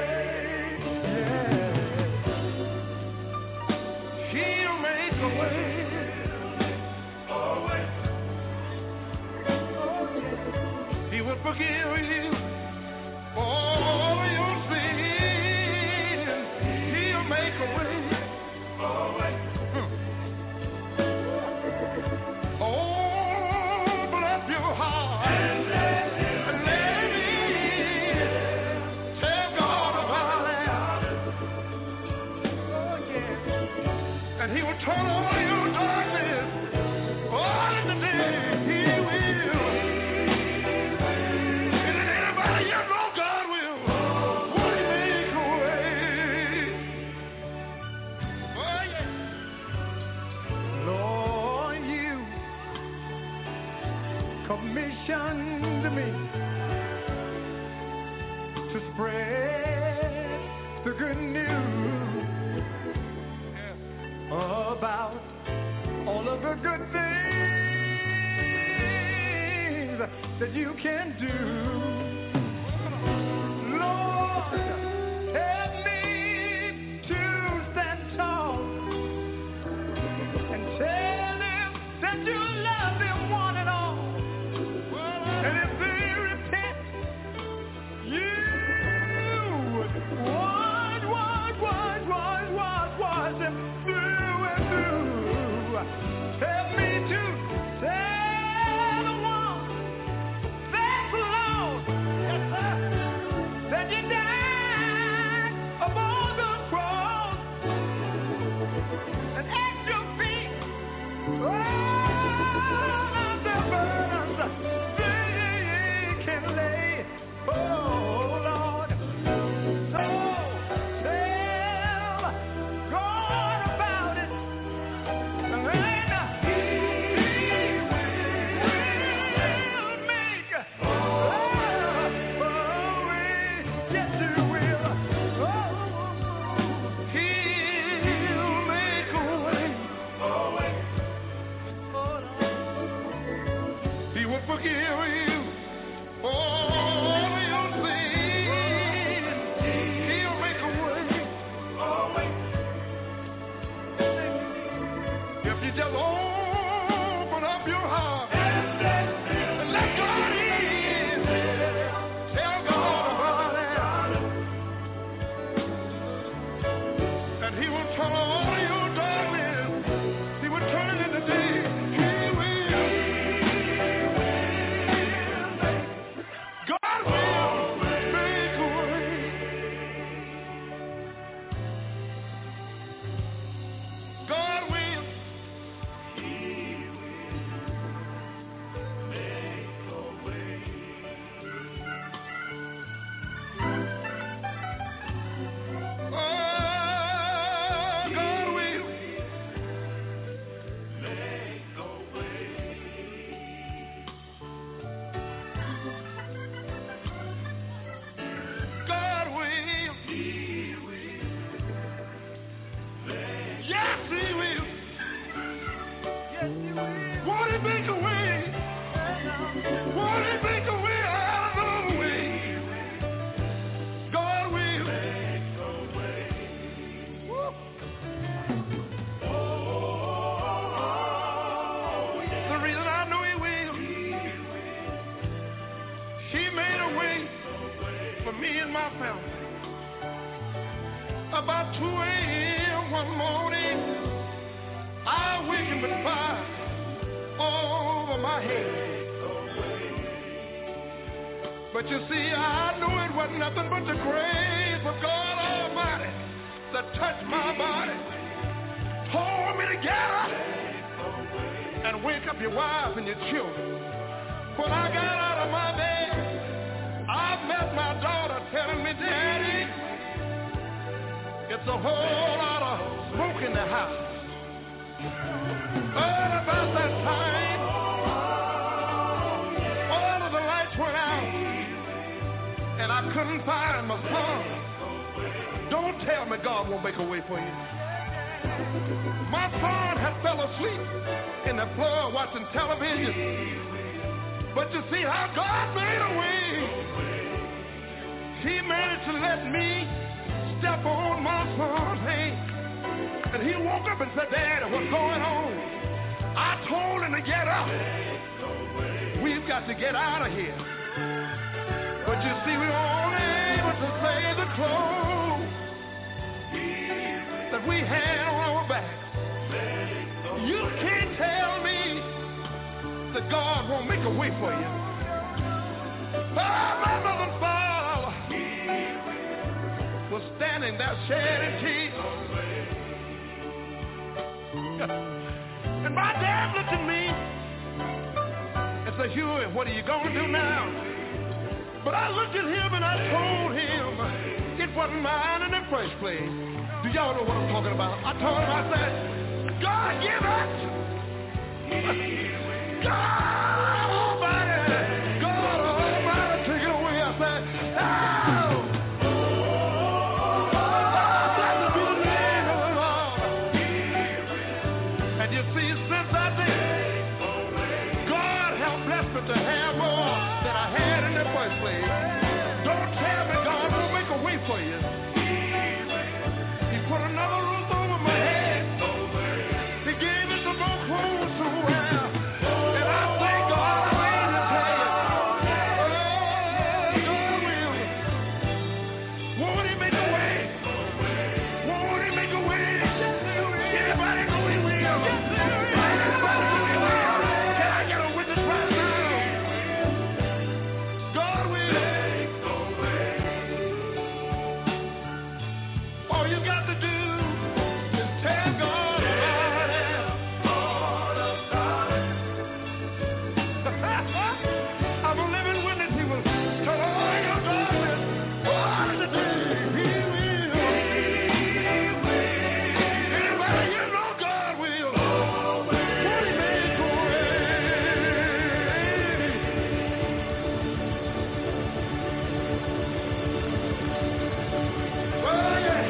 Away. will forgive you for all of your sins. He'll make a way. Hmm. Open up your heart and let him, let him in. Tell God about it. Oh, yeah. And he will turn away your darkness. All in the day, he will. And anybody you know God will. Would he make a way? Oh, yeah. Lord, you commissioned me to spread the good news about all of the good things that you can do. Lord, help me to stand tall and tell them that you love them one and all. And if they repent, you would wash, wash, wash, wash, wash, wash them through and through. Help me to tell the one that's lost, yes, sir, that you died upon the cross and at your feet, all of the burdens they can lay. Oh, Lord, so tell God about it. And He will make a way. Yes, He will. Oh, He'll make a way. Oh, Lord. He will forgive you for all of your sins. He'll make a way. If you just open up your heart and let God in, tell God about it, and He will turn all of your darkness. He will turn it into day. He will. God will make a way. God will. Oh, God will. God will. Yes, He will. Yes, He will. Won't He make a way? Won't He make a way out of the way? God will. Woo. The reason I know He will, He made a way for me and my family. About two a.m. one morning, I awakened with fire over my head. But you see, I knew it wasn't nothing but the grace of God Almighty that touched my body, told me to get up and wake up your wives and your children. When I got out of my bed, I met my daughter telling me, Daddy, it's a whole lot of smoke in the house. All about that time, all of the lights went out, and I couldn't find my son. Don't tell me God won't make a way for you. My son had fell asleep in the floor watching television. But you see how God made a way. He managed to let me step on my son's hand. And he woke up and said, Daddy, what's going on? I told him to get up. We've got to get out of here. But you see, we were only able to save the clothes that we had on our back. You can't tell me that God won't make a way for you. Oh, my mother and father was standing there shedding tears. And my dad looked at me and said, Huey, what are you going to do now? But I looked at him and I told him it wasn't mine in the first place. Do y'all know what I'm talking about? I told him, I said, God give it. God Almighty. God Almighty, take it away. I said, oh. Blessed be the name of the Lord. And you see, since I did, God has blessed me to have more than I had in the first place. Don't tell me God will make a way for you. He put another roof over my head. He gave me some more clothes to wear. And I thank God I made it tell you. Oh, God will. Won't He make a way? Won't He make a way? Anybody know He will? Anybody know He will? Can I get a witness right now? God will. All you got to do is tell God about it. I'm a living witness. He will turn all your darkness all the day. He will. Anybody, you know God will. Won't He make a way? Oh, yeah.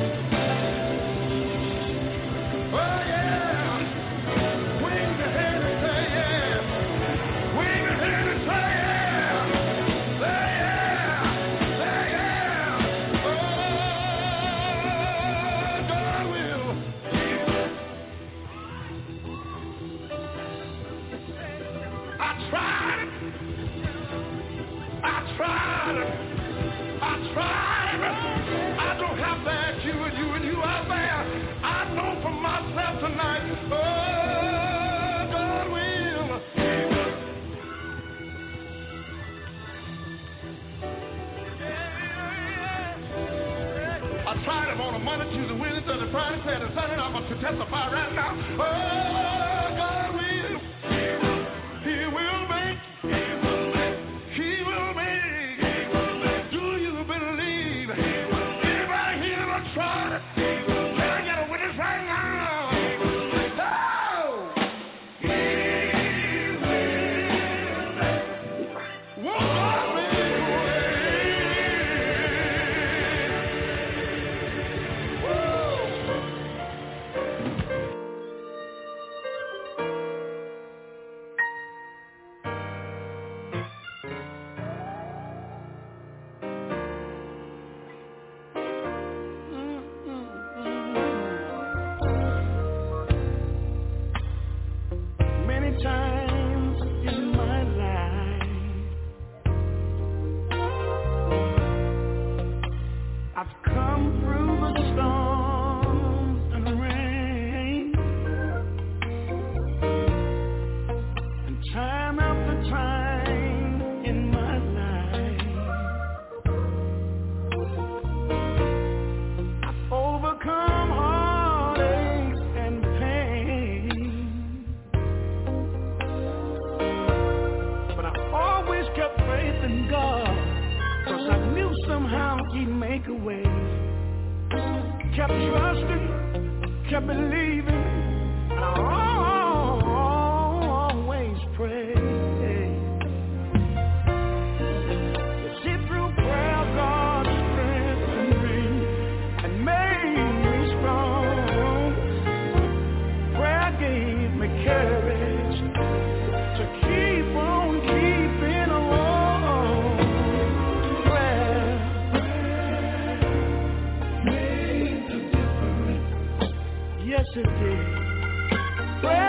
Oh, yeah. Wave your hand and say yeah. Wave your hand and say yeah. Say yeah. Say yeah. Oh, God will. I tried it. I tried it. I tried it. I don't have to ask you and you and you out there. I know for myself tonight. Oh, God will. I tried it on a Monday, Tuesday, Wednesday, Thursday, Friday, Saturday, Sunday. I'm going to testify right now. Oh, God will. He will make. He will make. Do you believe? Anybody here that tried it? Can I get a witness right now? Oh! Won't God make a way? Woo! Many times in my life, I've come through the storms and rain, and time after time in my life, I've overcome heartaches and pain. But I always kept faith in God, 'cause I knew somehow He'd make a way. Kept trusting, kept believing, and I always prayed. You see, through prayer, God strengthened me and made me strong. Prayer gave me courage to keep on keeping on. Prayer made a difference. Yes, it did. Prayer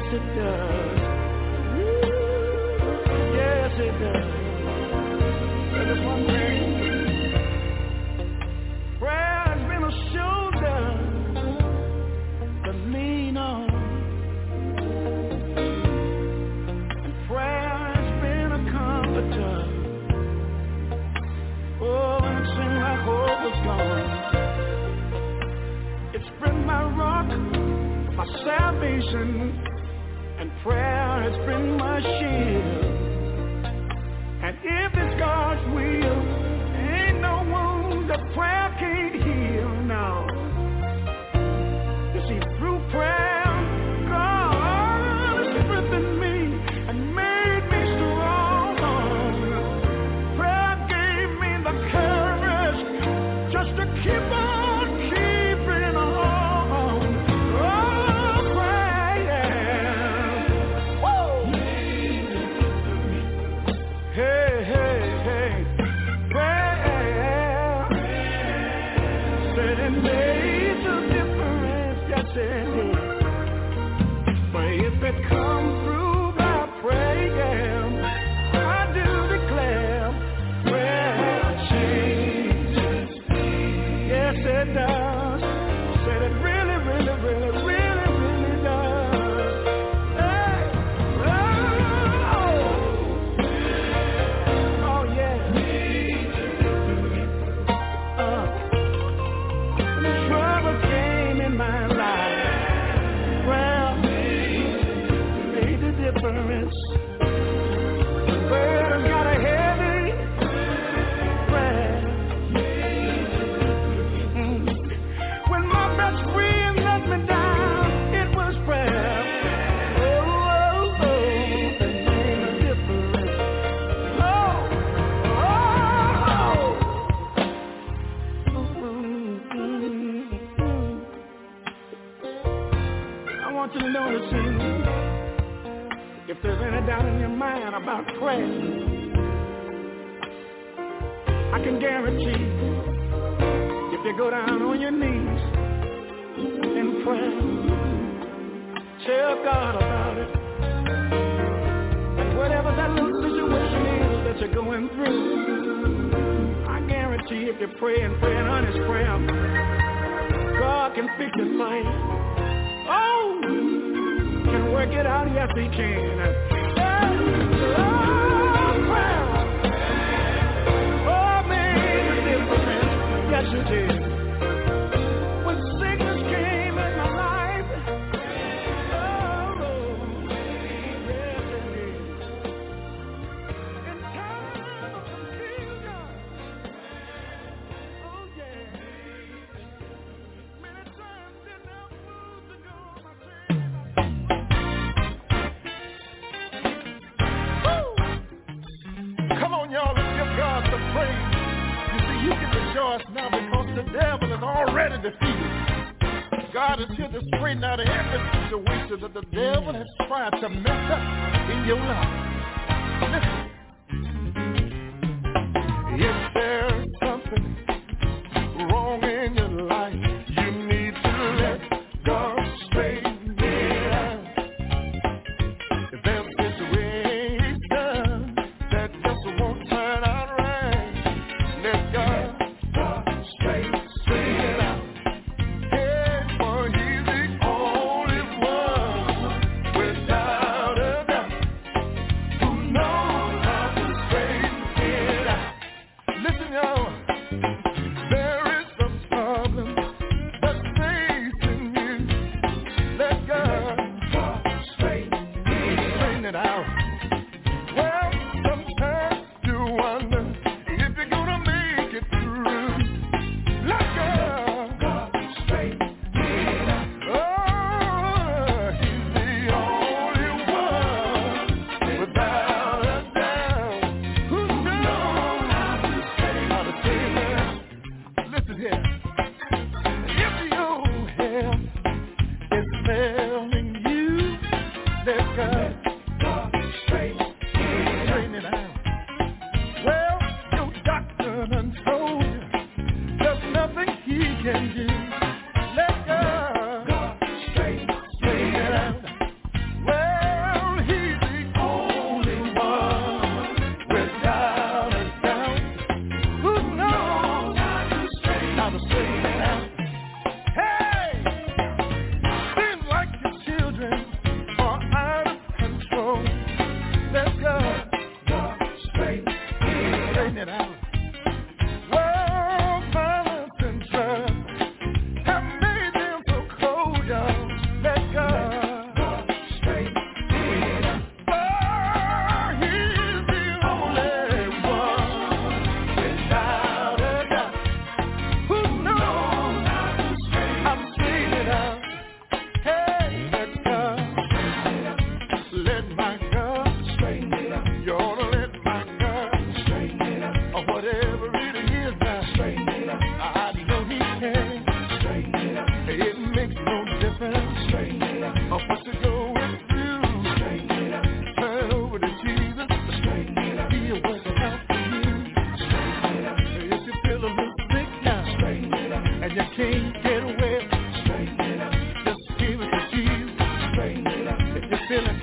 it does. Yes, it does. That is one thing. Prayer has been a shoulder to lean on. And prayer has been a comforter. Oh, when it seemed like hope was gone. It's been my rock, my salvation, and prayer has been my shield. And if it's God's will, ain't no wound that prayer can't heal, no. You see, through prayer, God has strengthened me and made me strong. Prayer gave me the courage just to keep on keeping on. Oh, prayer. Woo! Hey, hey, hey. Prayer said it made a difference. Yes, it did. But if it comes through by prayer, I do declare prayer changes. Yes, it does. Said it really, really, really, really, really does. Hey, oh, oh yeah. Uh, when trouble came in my life, prayer made a difference. Burden got a heavy prayer. Mm. When my best friend let me down, it was prayer. Oh, oh, oh, that made a difference. Oh, oh, oh. I want you to know this thing. If there's any doubt in your mind about prayer, I can guarantee if you go down on your knees in prayer, tell God about it, and whatever that little situation is that you're going through, I guarantee if you pray and pray an honest prayer, God can fix it for you. Oh, can work it out, yes he can. Yeah. Oh, prayer. Oh, made a difference. Yes, it did. When sickness came in my life, oh, yes, it did. In time of confusion, oh, yeah. Many times didn't have food to go on my table. Come on, y'all, let's give God some praise. You see, you can rejoice now because the devil is already defeated. God is here to straighten out every situation that the devil has tried to mess up in your life. Listen. If there's something wrong in your life, you need to let God straighten it out. If there's a situation that just won't turn out right, let God, God straighten it out. Yeah, for He's the only one, without a doubt.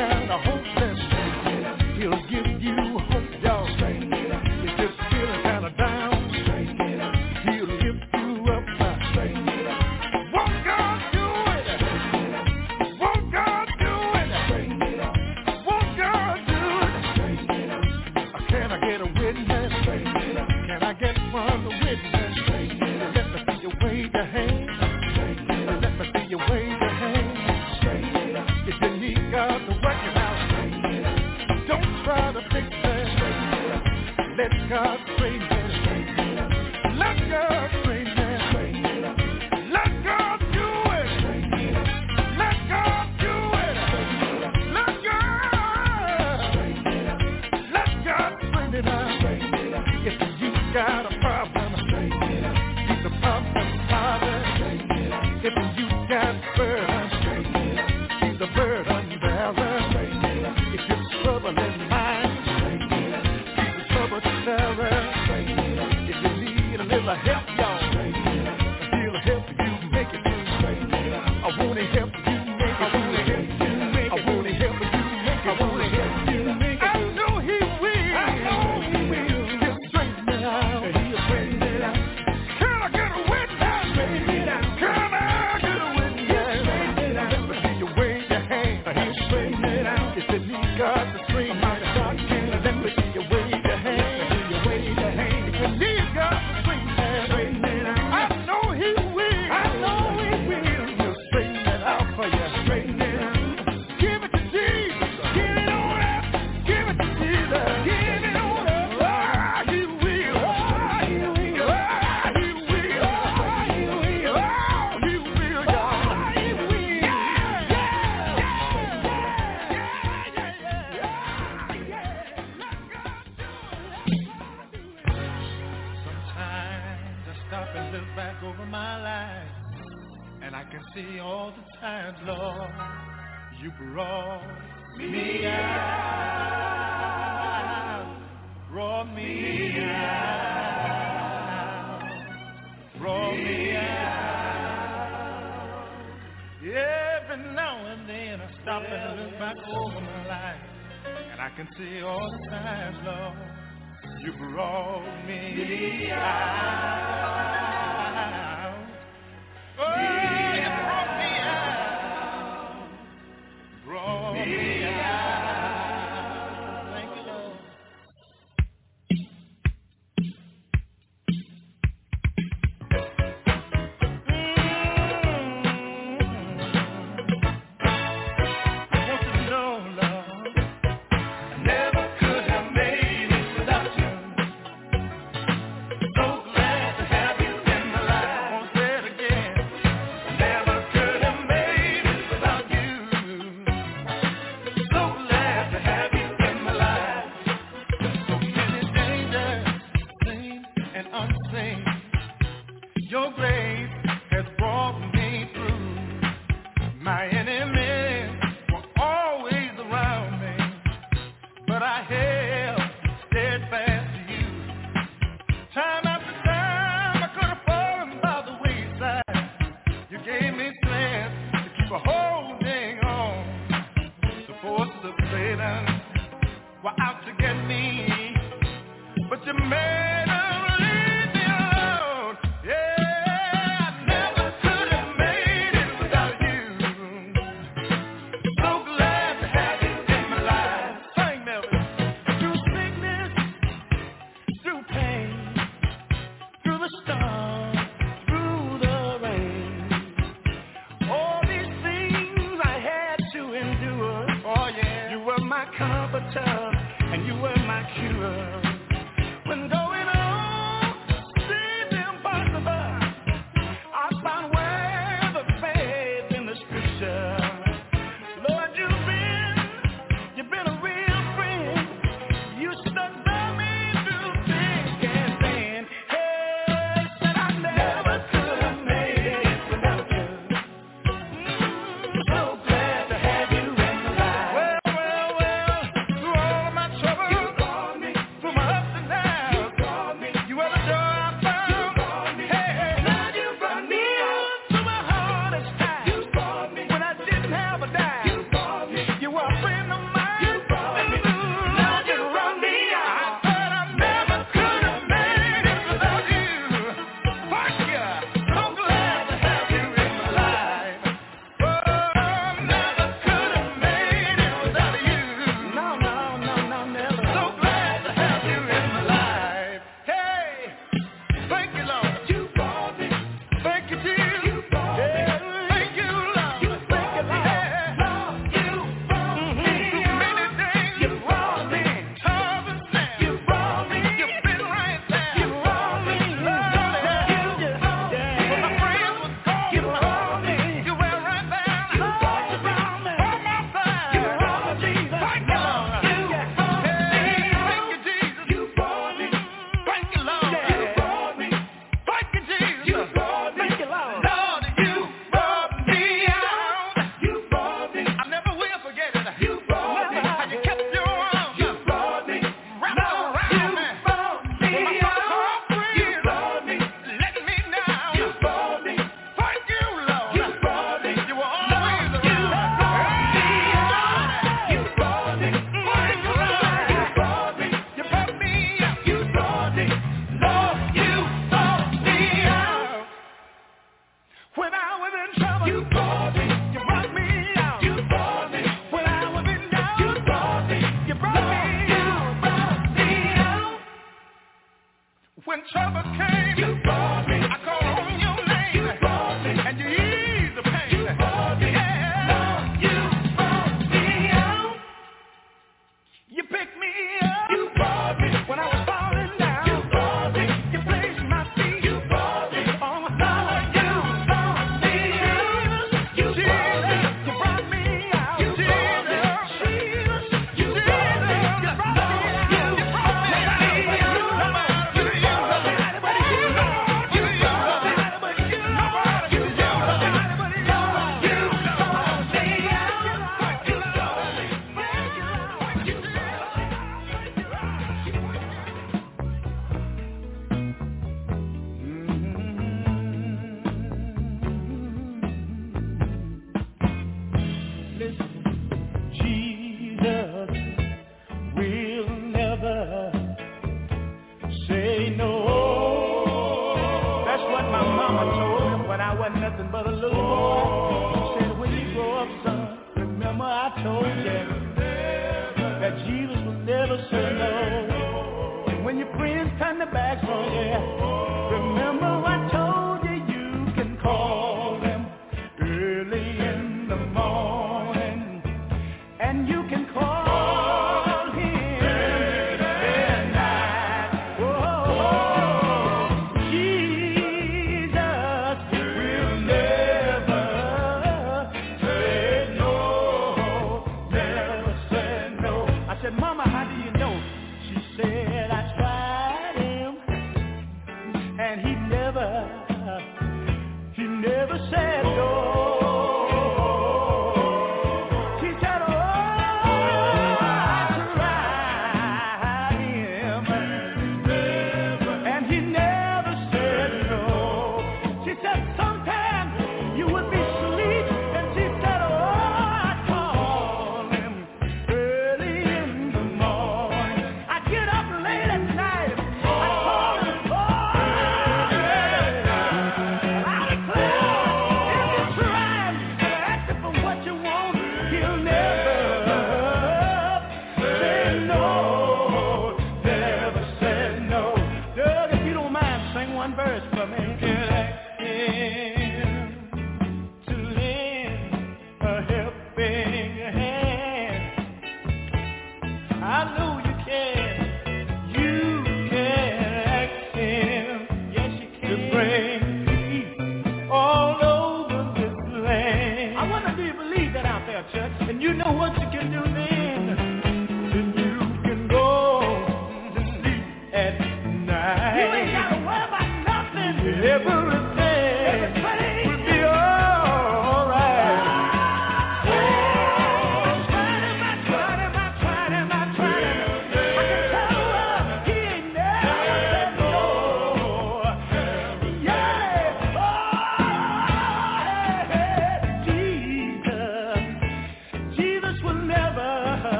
kinda hopeless, he'll give you hope, y'all. If you're feeling kinda down, he'll lift you up. Won't God do it? Won't God do it? Won't God do it? Can I get a witness? Can I get one witness? Let me see you wave your hand. Let me see you wave your hand. If you need God to work it out, don't try to fix it. Let God straighten it. Let God straighten it. Let God do it. Let God do it. Let God. Let God straighten it out. If you got a problem, he's a problem solver. If you got burden, he's a burden bearer. If you're troubling mind, he's a trouble terror. If you need a little help, y'all, he'll help you make it through. I wanna help you make it. I wanna help you make it. I wanna help you make it. I wanna help you make it. I know he will. I know he will. He'll straighten it out. He'll straighten it out. Can I get a witness? Straighten it out. Can I get a witness? Straighten it out. Let me see you wave your hand. He'll straighten it out. If you need God to straighten it out, let me see you wave your hand. You wave your hand. If you need God to straighten it out, I know he will. I know he will. He'll straighten it out for you. Straighten it out. Give it to Jesus. Give it on up. Give it to Jesus. Give it on up. Ah, he will. Ah, he will. Ah, he will. Ah, he will. Ah, he will. Ah, he will. Yeah, yeah, yeah, sometimes I stop and look back over my life, and I can see all the times, Lord, you brought me out, brought me out, brought me out. Every now and then I stop and look back over my life, and I can see all the times, Lord, you brought me out. Oh, you brought me out. Brought me out. Thank you, Lord. I want you to know, Lord, I never could have made it without you. So glad to have you in my life. I won't say it again. Never could have made it without you. So glad to have you in my life. So many dangers, seen and unseen. Your grace has brought me through. My enemies were always around me, but I held steadfast to you. Time after time, I could have fallen by the wayside. You gave me strength to keep a holding on. The forces of Satan were out to get me, but you made them leave me alone. Yeah, I never could have made it without you. So glad to have you in my life. Sing, Melvin. Through sickness, through pain, through the storm, through the rain. All these things I had to endure. Oh yeah. You were my comforter and you were my cure. When going on seemed impossible, I found words of faith in the scripture. Lord, you've been, you've been a real friend. You stuck by me through thick and thin. Hey, said I never could have made it without you. Mm, so glad to have you in my life. Well, well, well, through all of my troubles, you brought me through my ups and downs. said, Mama, how do you know? She said, I tried him, and he never, he never said no.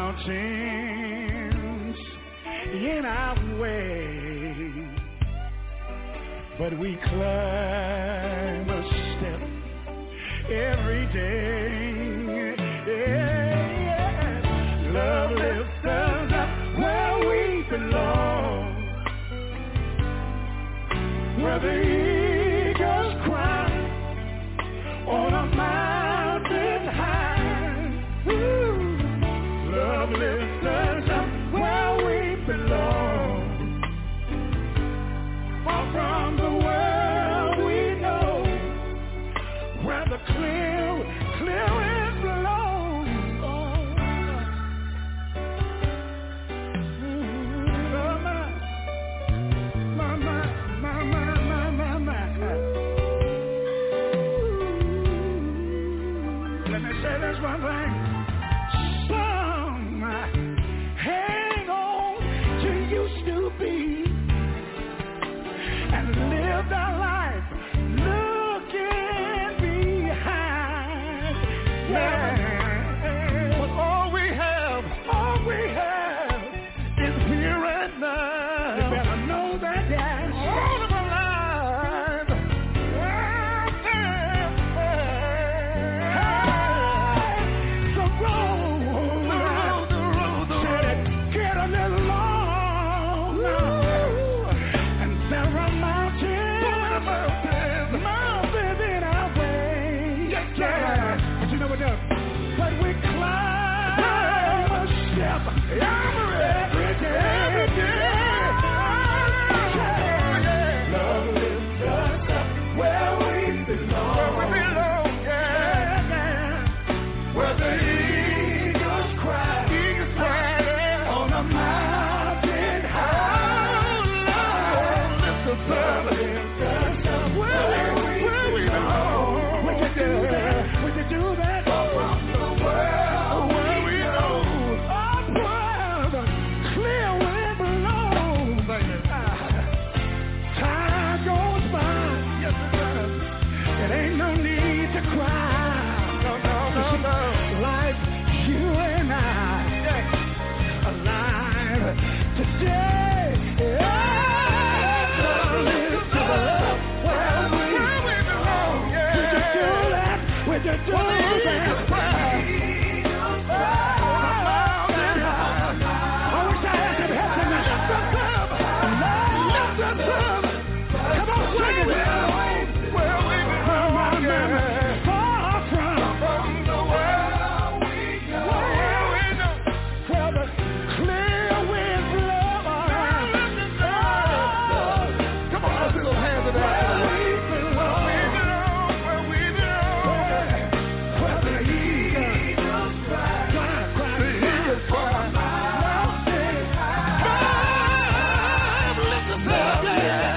Mountains in our way, but we climb a step every day. Yeah. Love lifts us up where we belong, where the eagles cry on a mountain high. Ooh. Love lifts us up where we belong, far from the world we know, where the clear, clear wind blows. Oh. Mm-hmm. Oh, my, my, my, my, my, my, my, my. Let me say this one thing. Some hang on to used to be and live their life looking behind. Yeah. But all we have, all we have is here and now. You better know that, yes. All of our lives. The road, the road, the road, get a little long now. And there are mountains, mountains in our way. Yes, yeah. But you know what does? But we climb a step every day. Every day. Love lifts us up where we belong. Where we belong, yeah. Where the eagles cry, eagles cry on a mountain high. Love lifts us up, lifts us up where we, where we belong. We can do that, we can do that. From the world where we know, up where the clear wind blows. Time goes by, yes it does. It ain't no need to cry. No, no, no, no. Like you and I, alive today. Love lifts us up where we belong. We just do that. We just do that. I wish I had some help in this. Lift us up. Lift us up. Come on, sing it. Where we belong, yeah. Far from the world we know, where we know, where the clear wind blows. Come on, let's put those hands in the air. Where we belong, where we belong, where the eagles cry, cry, cry, the eagles cry. Mountain high, lift us up, yeah.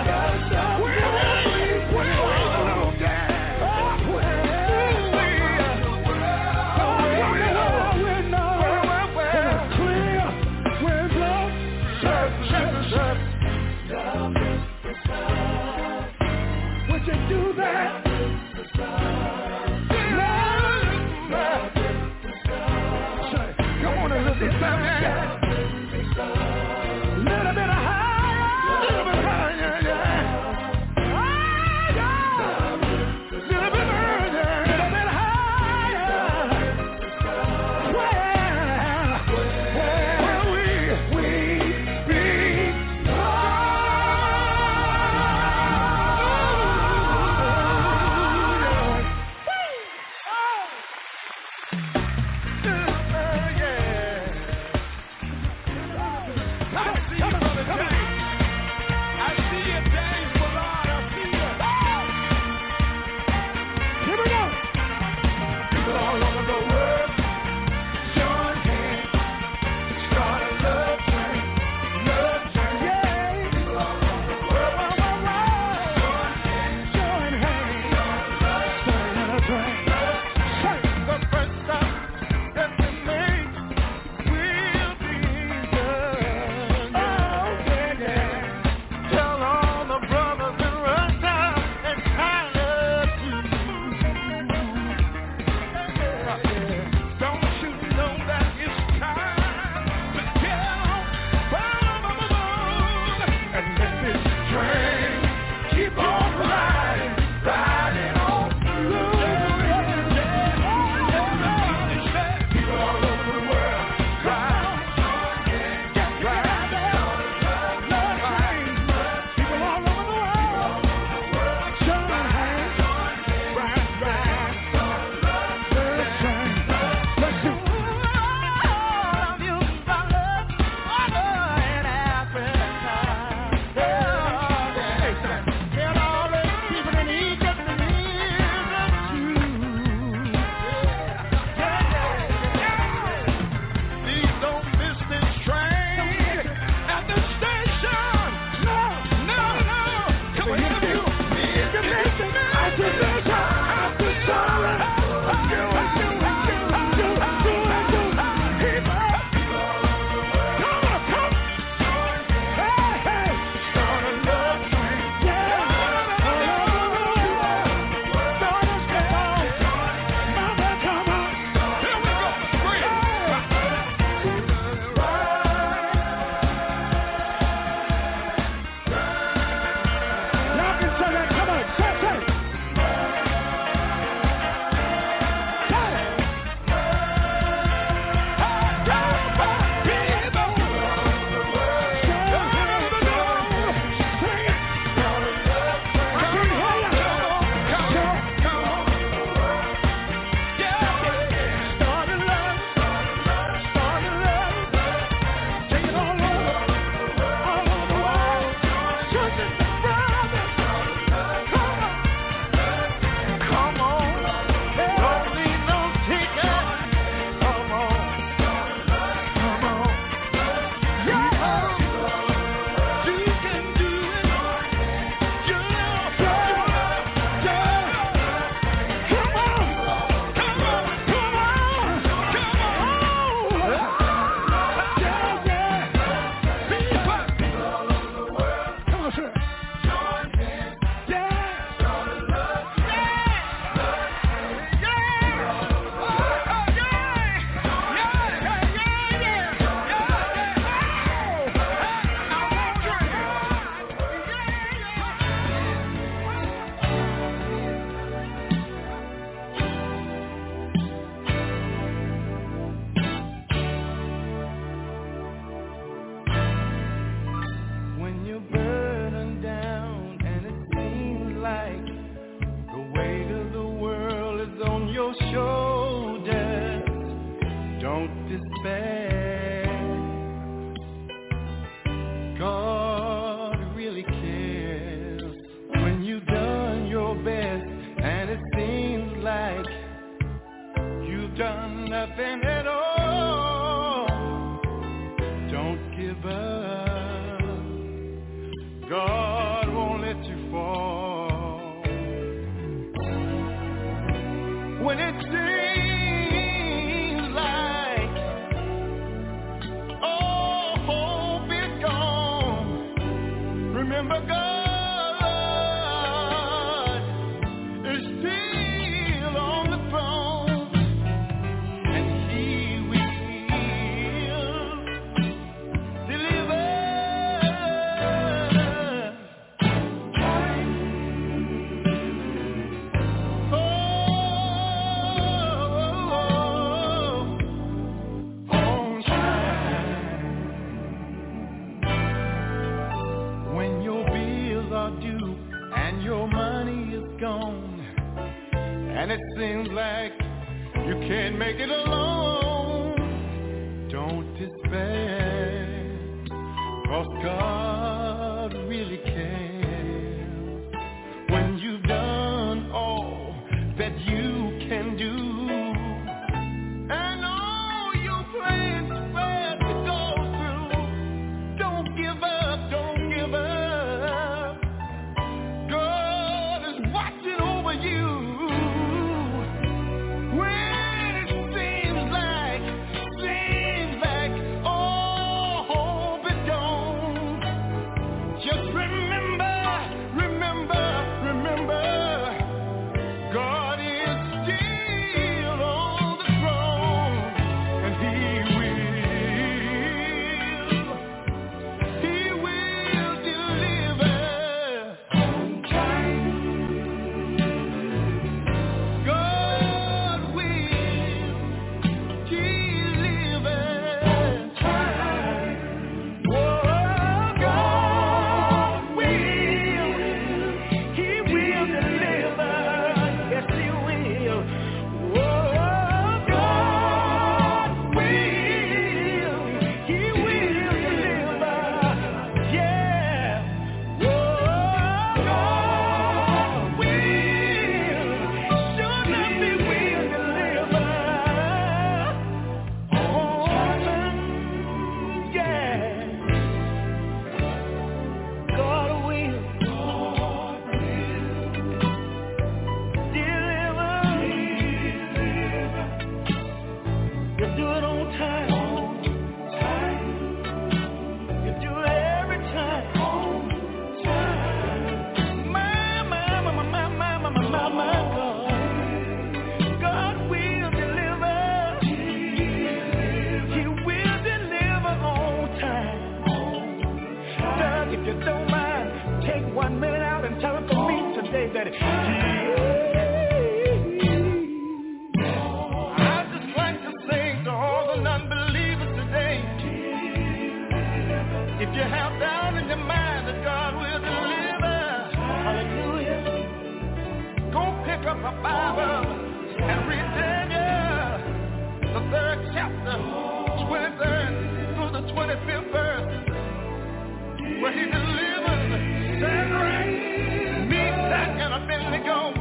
shoulders. Don't despair. God really cares. When you've done your best and it seems like you've done nothing at all, don't give up. God won't let you fall. When it seems like all hope is gone, remember God is still on the throne, and He will deliver. Your money is gone, and it seems like you can't make it alone. Don't despair, 'cause God really cares. When you've done all that you can do, and all your plans fail to go through, don't give up, don't give up. If you have doubt in your mind that God will deliver, hallelujah, go pick up a Bible and read Daniel, the third chapter, twenty-third through the twenty-fifth verse, where he delivered Shadrach, Meshach, and Abednego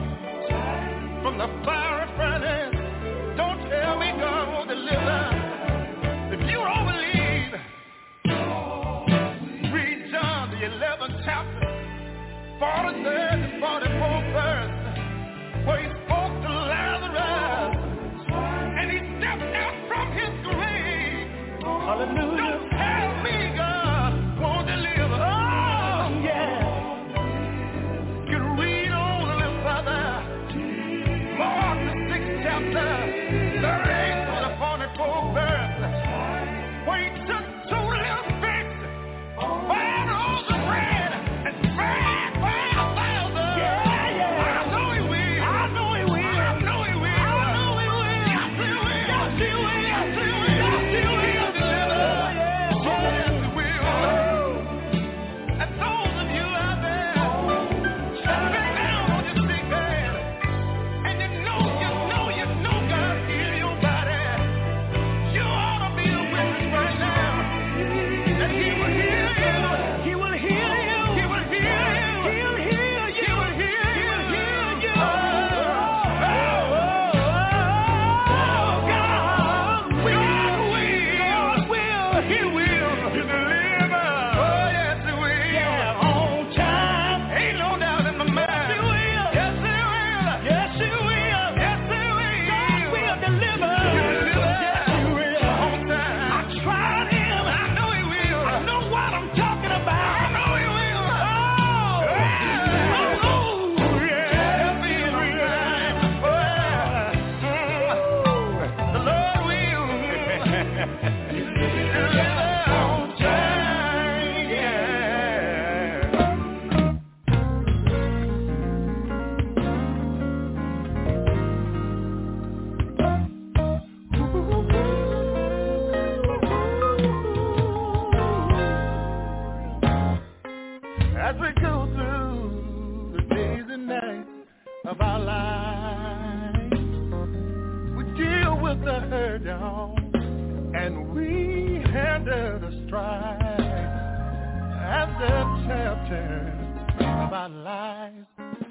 of our lives. We deal with the hurt, y'all, and we handle the strife as the chapters of our lives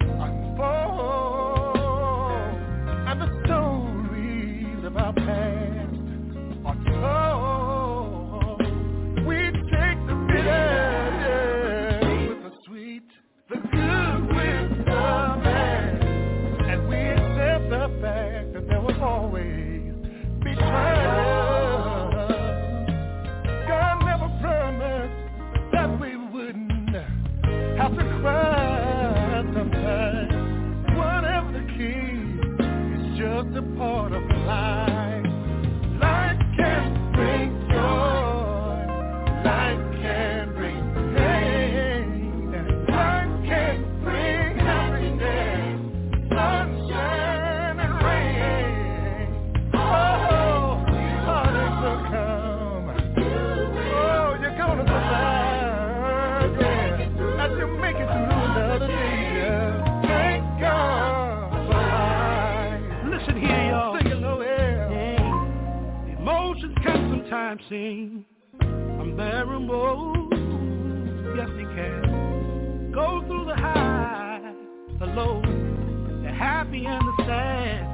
unfold, and the stories of our past are told. We take the bitter with the sweet, the good with the bad, and we accept the fact that there was always betrayal. God never promised that we wouldn't have to cry sometimes. Whatever the case, it's just a part of life. Life can bring joy, life can bring pain, life can bring happiness, sunshine and rain. Oh, heartaches will come. Oh, you're gonna survive, yeah, as you make it through another day. Yeah. Thank God for life. Listen here, y'all. Sing it low, yeah. Emotions can sometimes seem unbearable. Yes, they can. Go through the high, the low, the happy and the sad.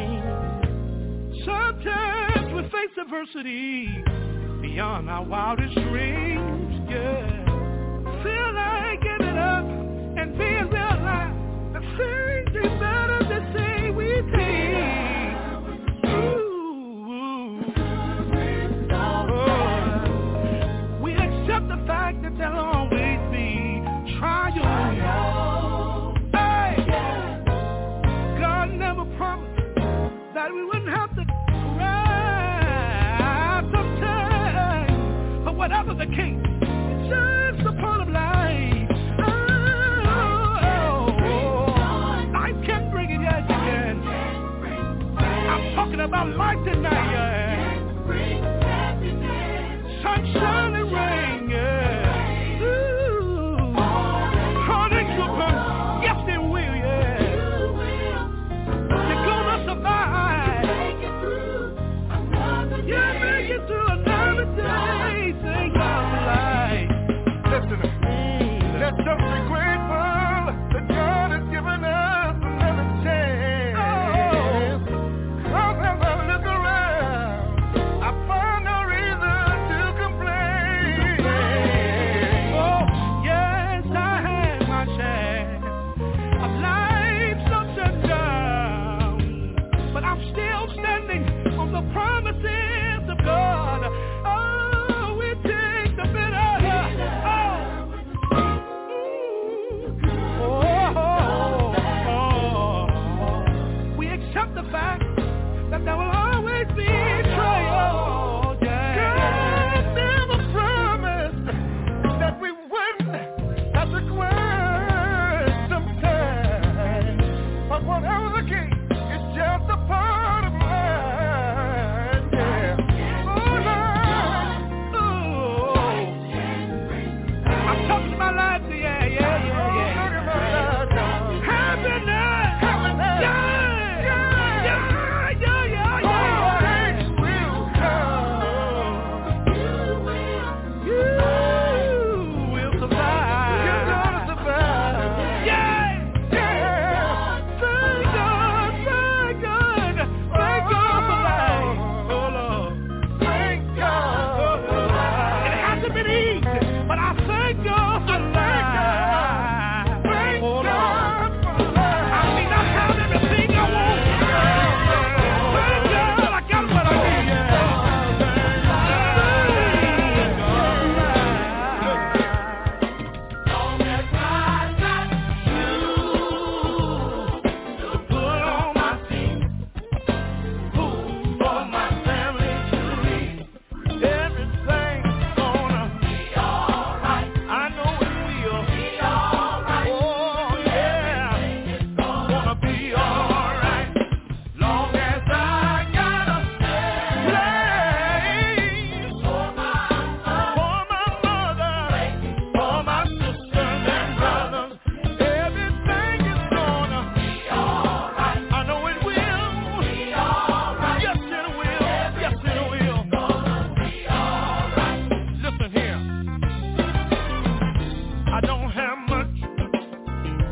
Sometimes we face adversity beyond our wildest dreams. Yeah, feel like giving up and being realized that things is better than say we think. We accept the fact that there'll always be trials. Hey, God never promised that we wouldn't have to cry sometimes. But whatever the case, it's just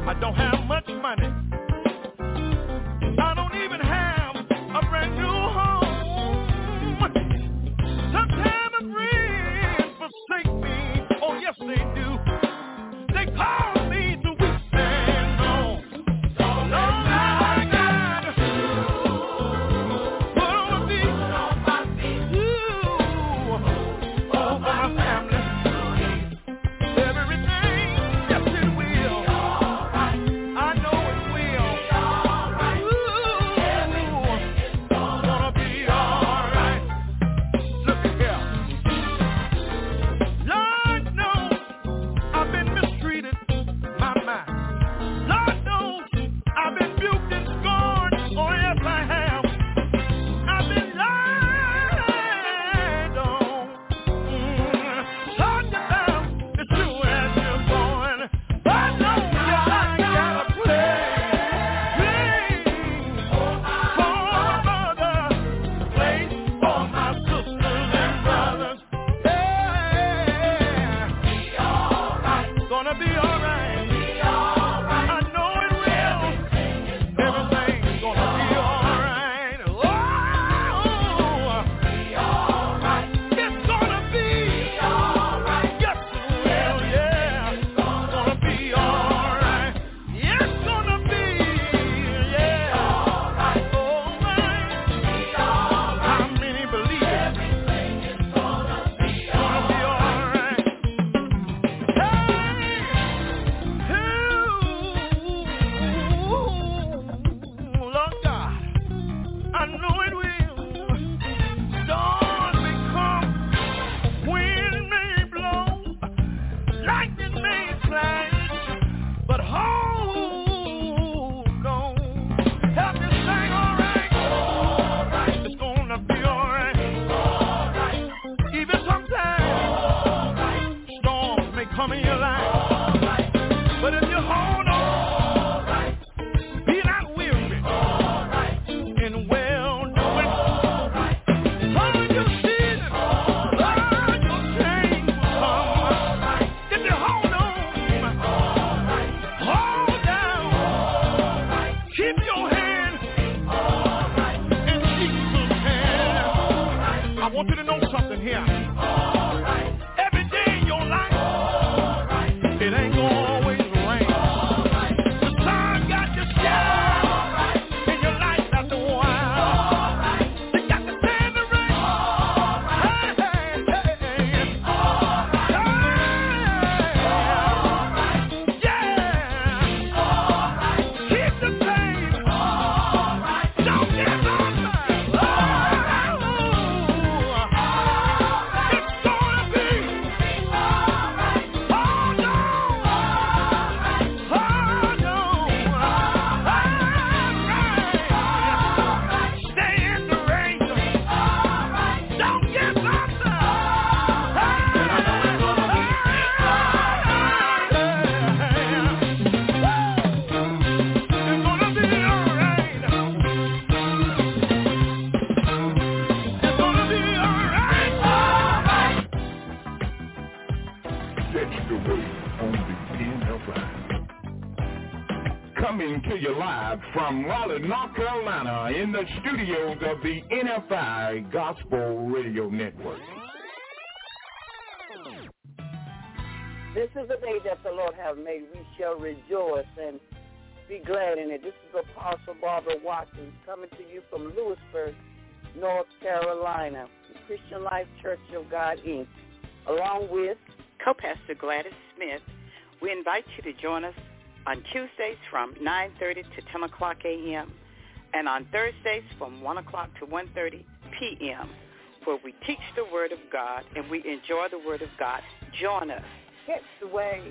I don't have much money. I don't even have a brand new home. Sometimes my friends forsake me. Oh, yes, they do. They call me to withstand on. So Lord, I got to put on my feet. Ooh, oh, my family. Everything, yes, it will. I know it will. Ooh, gonna be all right. Look here. Lord knows I've been mistreated, my mind. Lord knows I've been buked and scorned. Oh, yes, I have. I've been lied on. Mm, talked about as true as you're born. I know you like gotta play, play for my mother, play for my sisters and brothers. Yeah, gonna be alright. I know it will. Everything's gonna be alright. Oh, it's gonna be alright. Yes, it will. Yeah, it's gonna be alright. It's gonna be, yeah, alright. How many believe it? It's gonna be alright. Hey, Lord God, I know it will. Storms may come, wind may blow, lightning may flash, but hold on. Help this thing alright. It's gonna be alright. Even sometimes storms may come in your life, but if you hold on, be not weary in well doing. All your season, all your change will come. If you hold on, hold down, keep your hand in Jesus' hand. I want you to know something here. Every day in your life, it ain't gonna always rain. The sun got to shine in your life after a while. You got to stand the rain. Hey, hey, hey. Yeah. Keep the faith. Don't give up. Oh, it's gonna be Coming to you live from Raleigh, North Carolina, in the studios of the N F I Gospel Radio Network. This is the day that the Lord has made. We shall rejoice and be glad in it. This is Apostle Barbara Watkins coming to you from Lewisburg, North Carolina, the Christian Life Church of God, Incorporated, along with Co-Pastor Gladys Smith. We invite you to join us on Tuesdays from nine thirty to ten o'clock a.m. and on Thursdays from one o'clock to one thirty p.m. where we teach the Word of God and we enjoy the Word of God. Join us. Catch the Wave.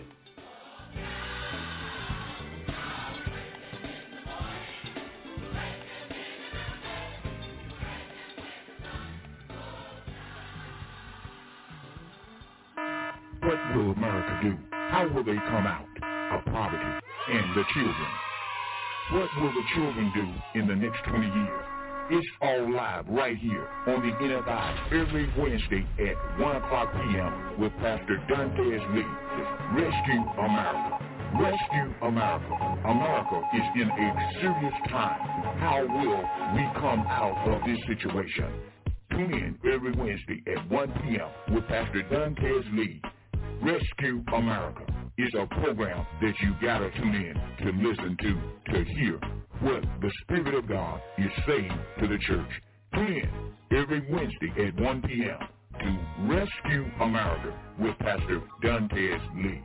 What will America do? How will they come out of poverty and the children? What will the children do in the next twenty years? It's all live right here on the N F I every Wednesday at one o'clock p.m. with Pastor Dantes Lee. Rescue America. Rescue America. America is in a serious time. How will we come out of this situation? Tune in every Wednesday at one p.m. with Pastor Dantes Lee. Rescue America is a program that you gotta tune in to listen to, to hear what the Spirit of God is saying to the church. Tune in every Wednesday at one p.m. to Rescue America with Pastor Dantes Lee.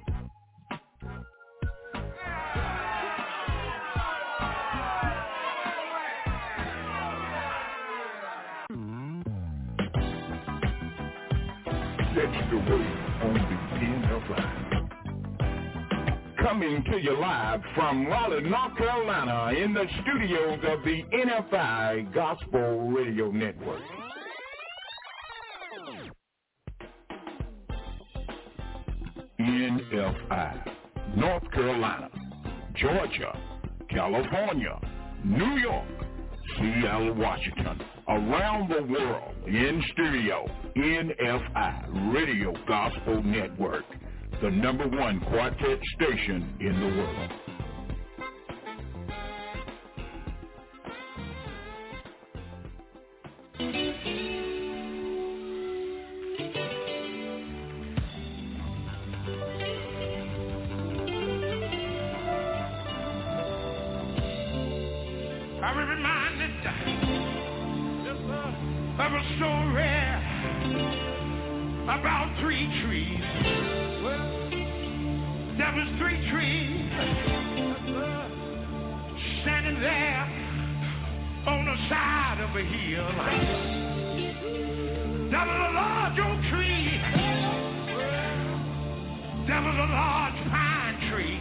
That's the way on the N F I. Coming to you live from Raleigh, North Carolina, in the studios of the N F I Gospel Radio Network. N F I, North Carolina, Georgia, California, New York, Seattle, Washington, around the world in stereo, N F I Radio Gospel Network, the number one quartet station in the world. I was reminded of a story about three trees. Well, there was three trees standing there on the side of a hill. There was a large oak tree. There was a large pine tree.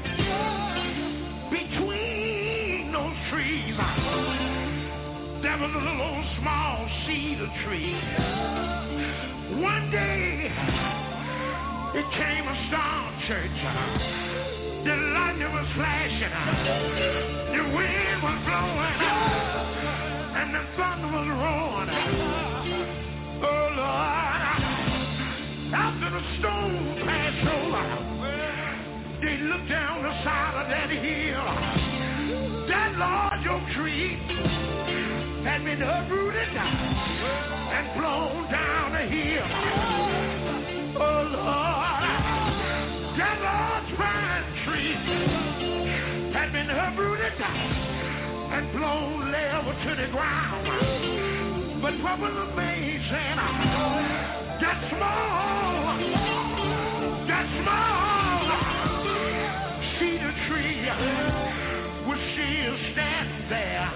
Between those trees, there was a little old small cedar tree. One day, it came a storm, church. The lightning was flashing, the wind was blowing, and the thunder was roaring. Oh, Lord, after the storm passed over, they looked down the side of that hill. That large oak tree had been uprooted and blown down the hill. Oh, Lord, that large pine tree had been uprooted and blown level to the ground. But what was amazing, that small, that small cedar tree was still standing there.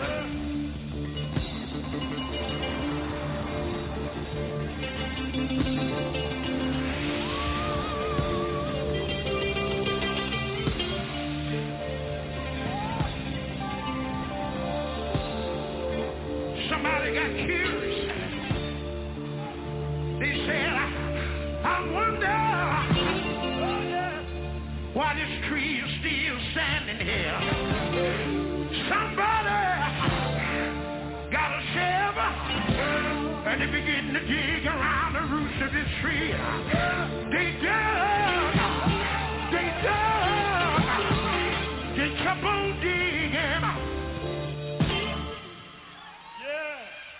Somebody got curious. They said, I wonder why this tree is still standing here. Somebody got a shovel and they begin to dig around the roots of this tree. They dug, they dug, they kept on digging. Yeah.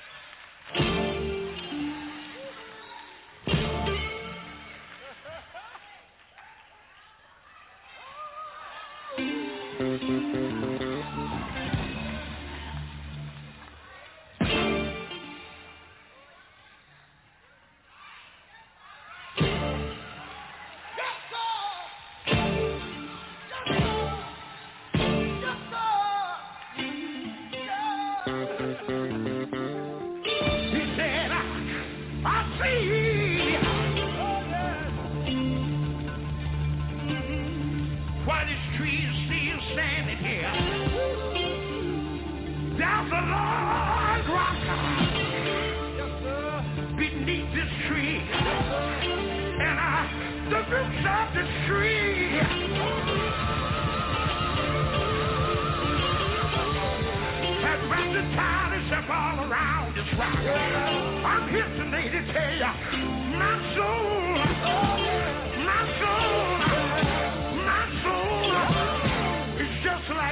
I'm here today to tell you, my soul, my soul, my soul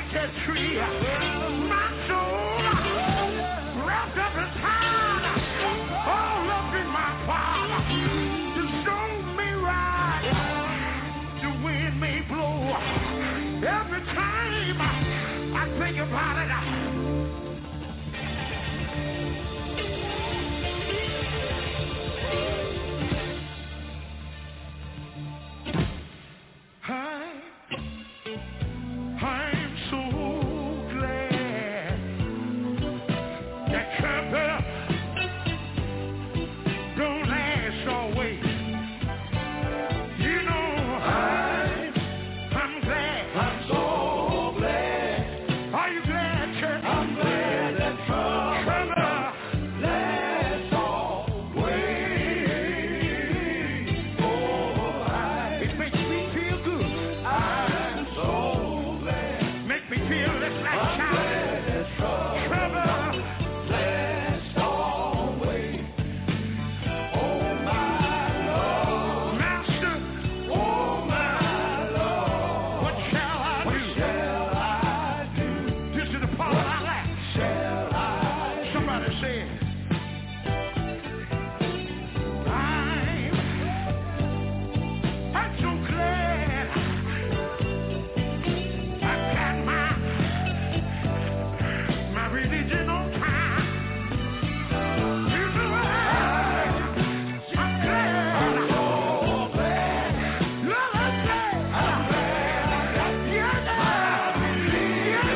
that tree. My soul wrapped up in time, all up in my Father. The storm may rise, the wind may blow. Every time I think about it, I'm so glad that trouble don't last always. You know, I'm, I'm glad. I'm so glad. Are you glad, church? I'm glad that trouble, trouble lasts always. Oh, I, it makes me feel good. I'm so make me feel less like child. Trouble lasts always. Oh my Lord, Master. Oh my Lord, what shall I do? What shall I do? This is the part I like. Shall I? Somebody say it. I'm, I'm so glad. I got my my religion on time. You know I, I'm glad. I'm so glad. Lord, I'm glad. I'm glad. Yeah, yeah, yeah,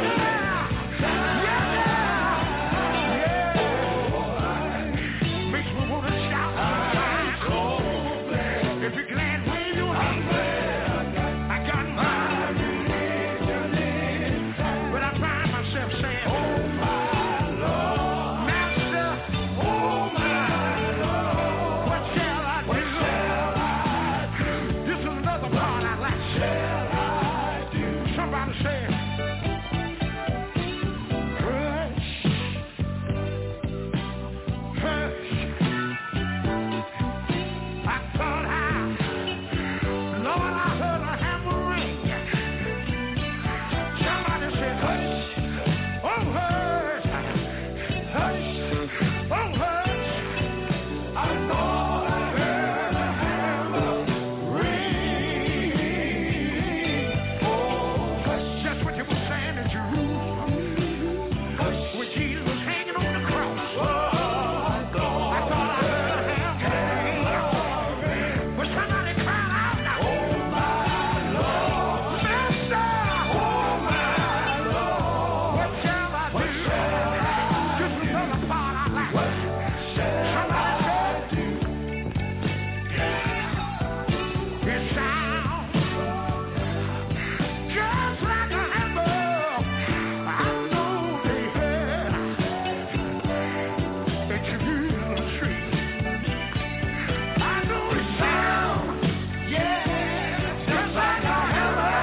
yeah. Makes me want to shout. I'm so glad. If you're glad, wave your hand. I got my but I find myself saying, oh my Lord, Master, oh my Lord, what shall I do? What shall I do? This is another part I like. Shall I do? Somebody say, hush, hush. I thought I, Lord, I heard a hammer ring. Somebody said, hush, oh hush, hush, oh hush. I thought I heard a hammer ring. Oh hush, that's what they were saying in Jerusalem. Hush, when Jesus was hanging on the cross. Oh, I thought I heard a hammer ring. But somebody cried out now. Oh my Lord, Master, oh my Lord, what shall I do? This is another part I like. What shall I do? It sounds just like a hammer. I know they heard the Jerusalem tree. I know it sounds, yeah, just like a hammer.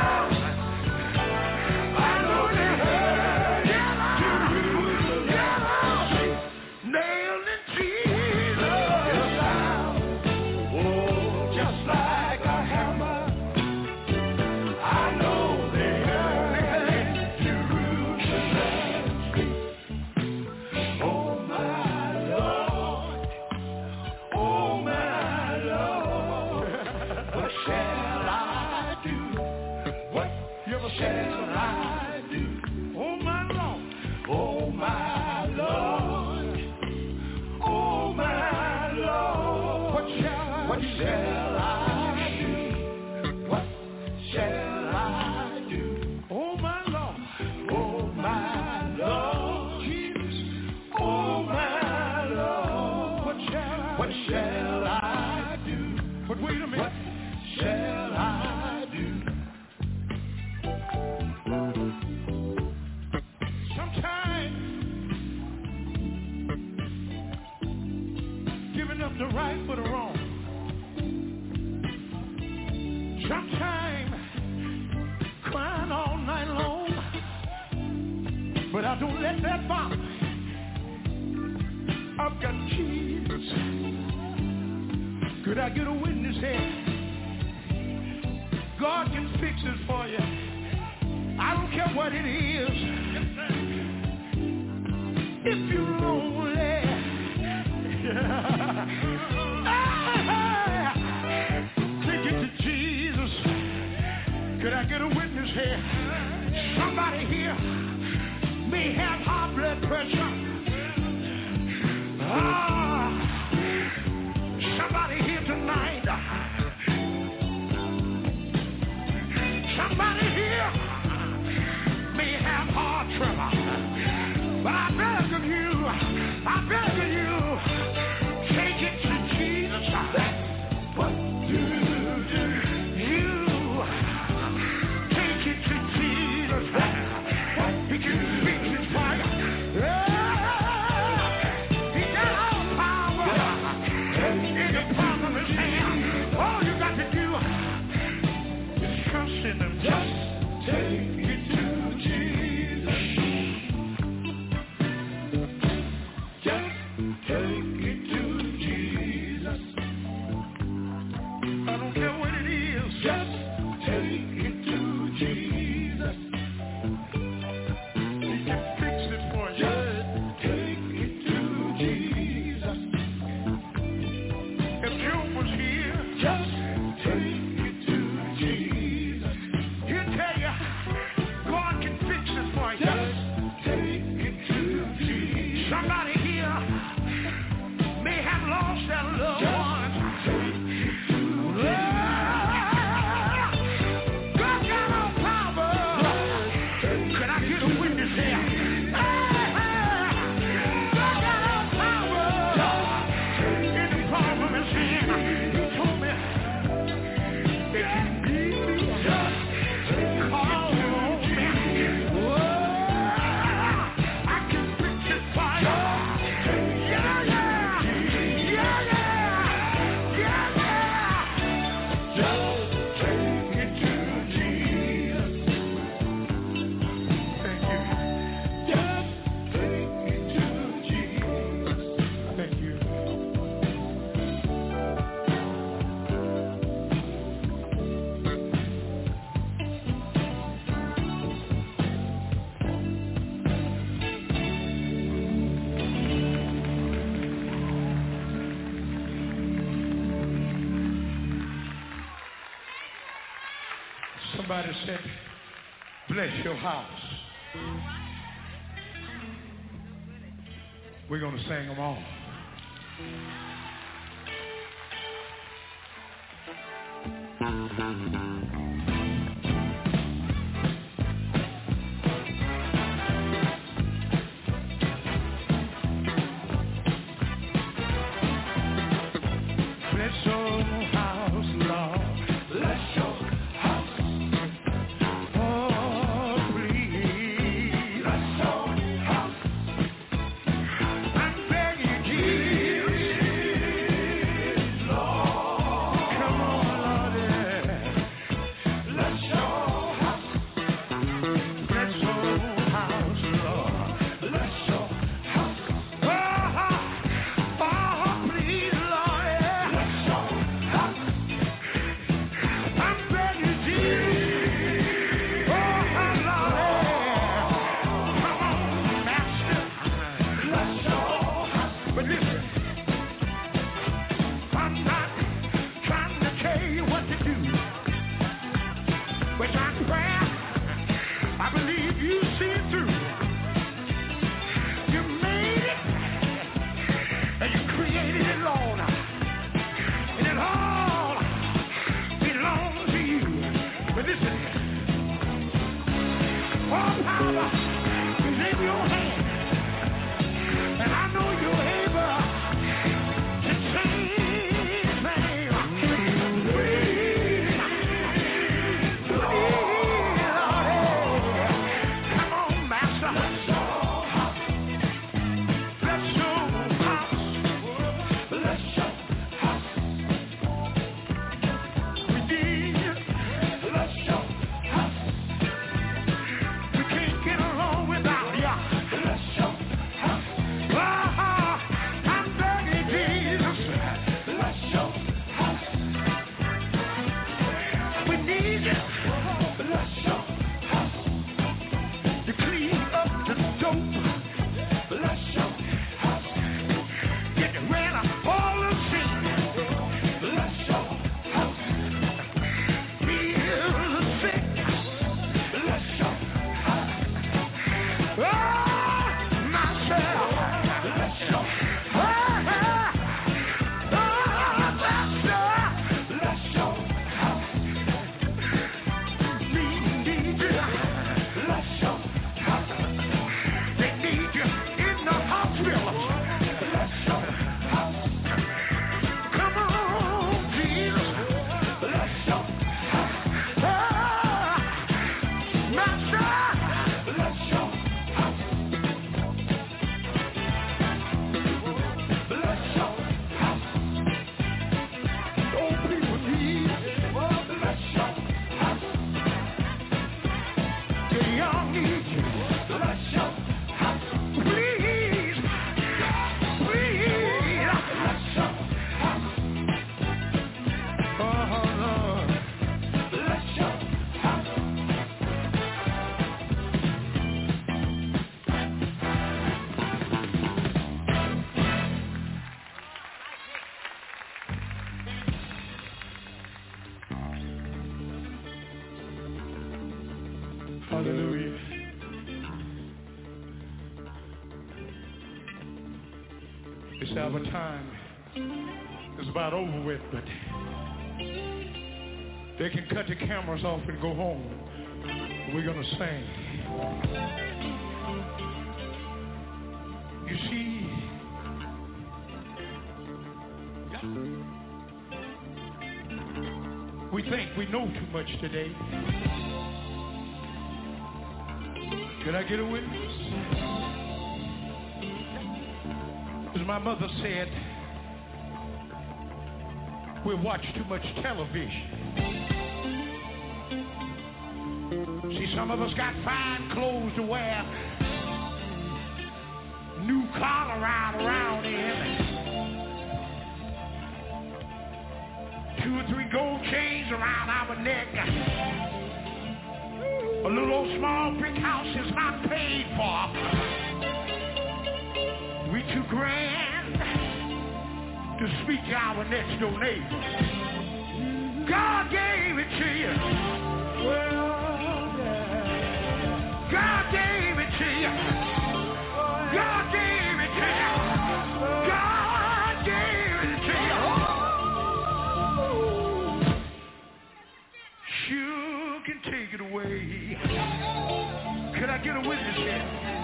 I know they heard, yeah, Jerusalem, yeah, nailed in Jesus. It sounds, oh, just like a hammer. I know they heard Jerusalem. Oh my Lord, oh my Lord, what shall I do? What shall I do? Oh my Lord, oh my Lord, oh my Lord, what shall I what shall I do? What shall I do? Oh my Lord, oh my Lord, Jesus, oh my Lord, what shall I what shall I do? But wait a minute, what shall I do? Sometimes giving up the right for the wrong. Sometimes crying all night long, but I don't let that bother me. I've got Jesus. Could I get a witness here? God can fix it for you. I don't don't care what it is. If you're lonely, take it to Jesus. Could I get a witness here? Somebody here may have high blood pressure. Ah, somebody here tonight. Somebody here may have heart trouble. But I beg of you, I beg of you, take it to Jesus. That's what you do. You take it to Jesus. He can speak his fire. He got all power in the palm of his hand. All you got to do is trust in him. Just take it to Jesus. Just take it to Jesus. I don't care what it is. Just take it to Jesus. He can fix it for you. Just take it to Jesus. If Job was here, just take it to Jesus. He'll tell you, God can fix it for you. Just take it to Jesus. Somebody here may have lost their loved ones. God got all power. Can I get a witness here? God got all power in the palm of his hand. He told me, if you need me, just call on me. Whoa, I can fix it for you. Yeah, yeah, yeah, yeah, yeah, yeah. Just take it to Jesus. Thank you. Just take it to Jesus. Thank you. Somebody said, bless your house. We're going to sing them all. Bless your house, Lord. Bless your house. Oh, please. Bless your house. I'm begging you, Jesus, Lord. Come on, Lord, yeah. Bless your house. Bless your house, Lord. Bless your house. Oh, oh, please, Lord, yeah. Bless your house. I'm begging Jesus. Oh, Lord, yeah. Come on, Master. Bless your house. But listen, I'm not trying to tell you what to do. But my prayer, I believe you see it through. You made it, and you created it, Lord. And it all belongs to you. But listen, all power is in your hand. And I know you're able to change things. Please, please, Lord, come on, Master. Bless your house. Bless your house. Bless your house. We need you. Bless your house. We can't get along without you. This our time is about over with, but they can cut the cameras off and go home. We're going to sing. You see, we think we know too much today. Can I get a witness? As my mother said, we watch too much television. See, some of us got fine clothes to wear, new collar right around in, two or three gold chains around our neck. A little old small brick house is not paid for. We too grand to speak to our next door neighbor. God gave it to you. Well, yeah. God gave it to you. God gave it to you. God gave it to you. You can take it away. Could I get a witness here?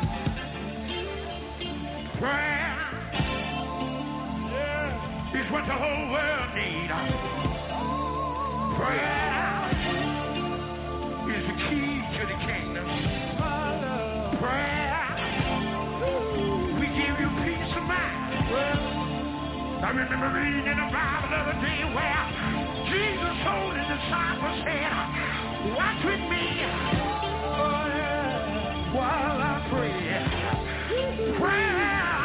Prayer is what the whole world needs. Prayer is the key to the kingdom. Prayer, we give you peace of mind. I remember reading in the Bible the other day where Jesus told his disciples, said, watch with me while I pray. Prayer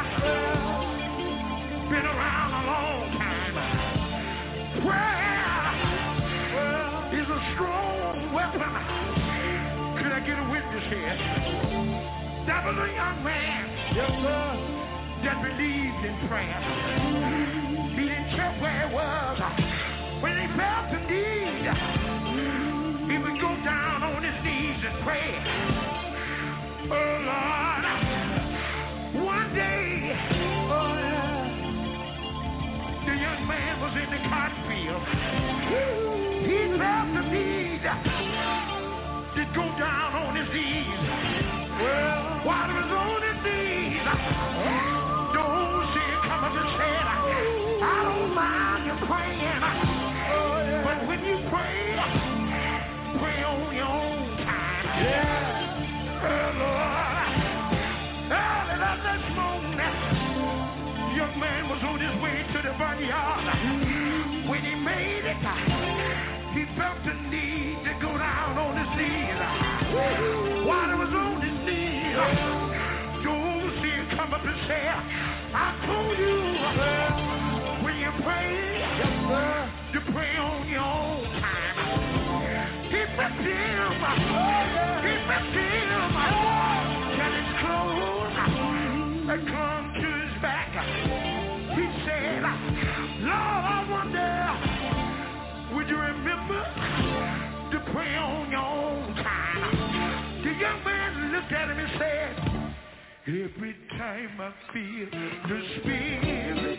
been around a long time. Prayer is a strong weapon. Could I get a witness here? That was a young man, yes, sir, that believed in prayer. He didn't care where it was. When he felt the need, he would go down on his knees and pray. Oh, Lord, one day, oh, yeah, the young man was in the cotton field. He felt the need to go down on his knees. Well, while he was on his knees, the overseer come up and said, I don't mind you praying, but when you pray, pray on your own time. Yeah. Oh, Lord. Early that next morning, the young man was on his way to the vineyard. When he made it, he felt the need to go down on his knees. While he was on his knees, the overseer come up and said, I told you, when you pray, yes, sir, you pray on your own time. He flipped him, he flipped him, and his clothes that clung to his back. He said, Lord, I wonder, would you remember to pray on your own time? The young man looked at him and said, every time I feel the Spirit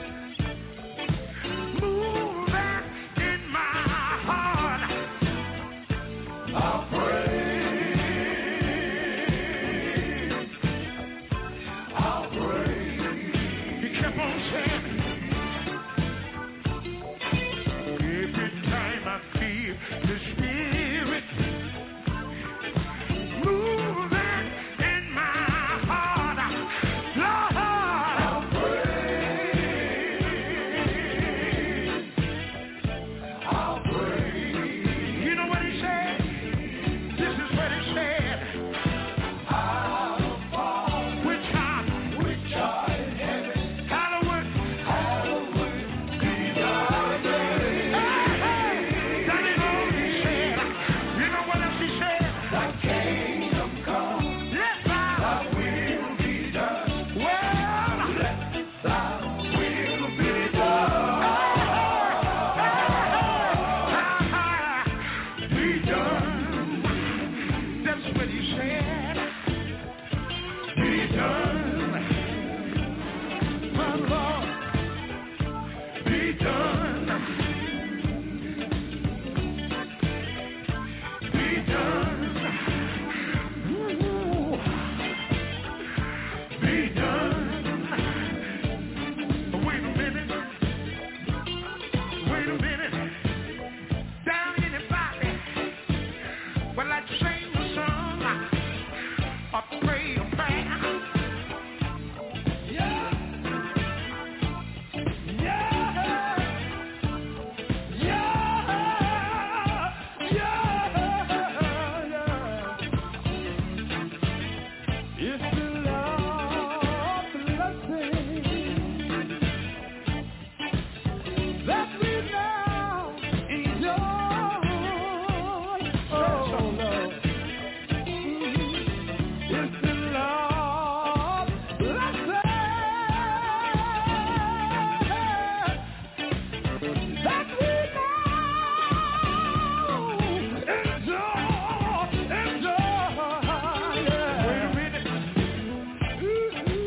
moving in my heart, I'll pray, I'll pray. He kept on saying, every time I feel the Spirit moving in my heart, Lord, I'll pray.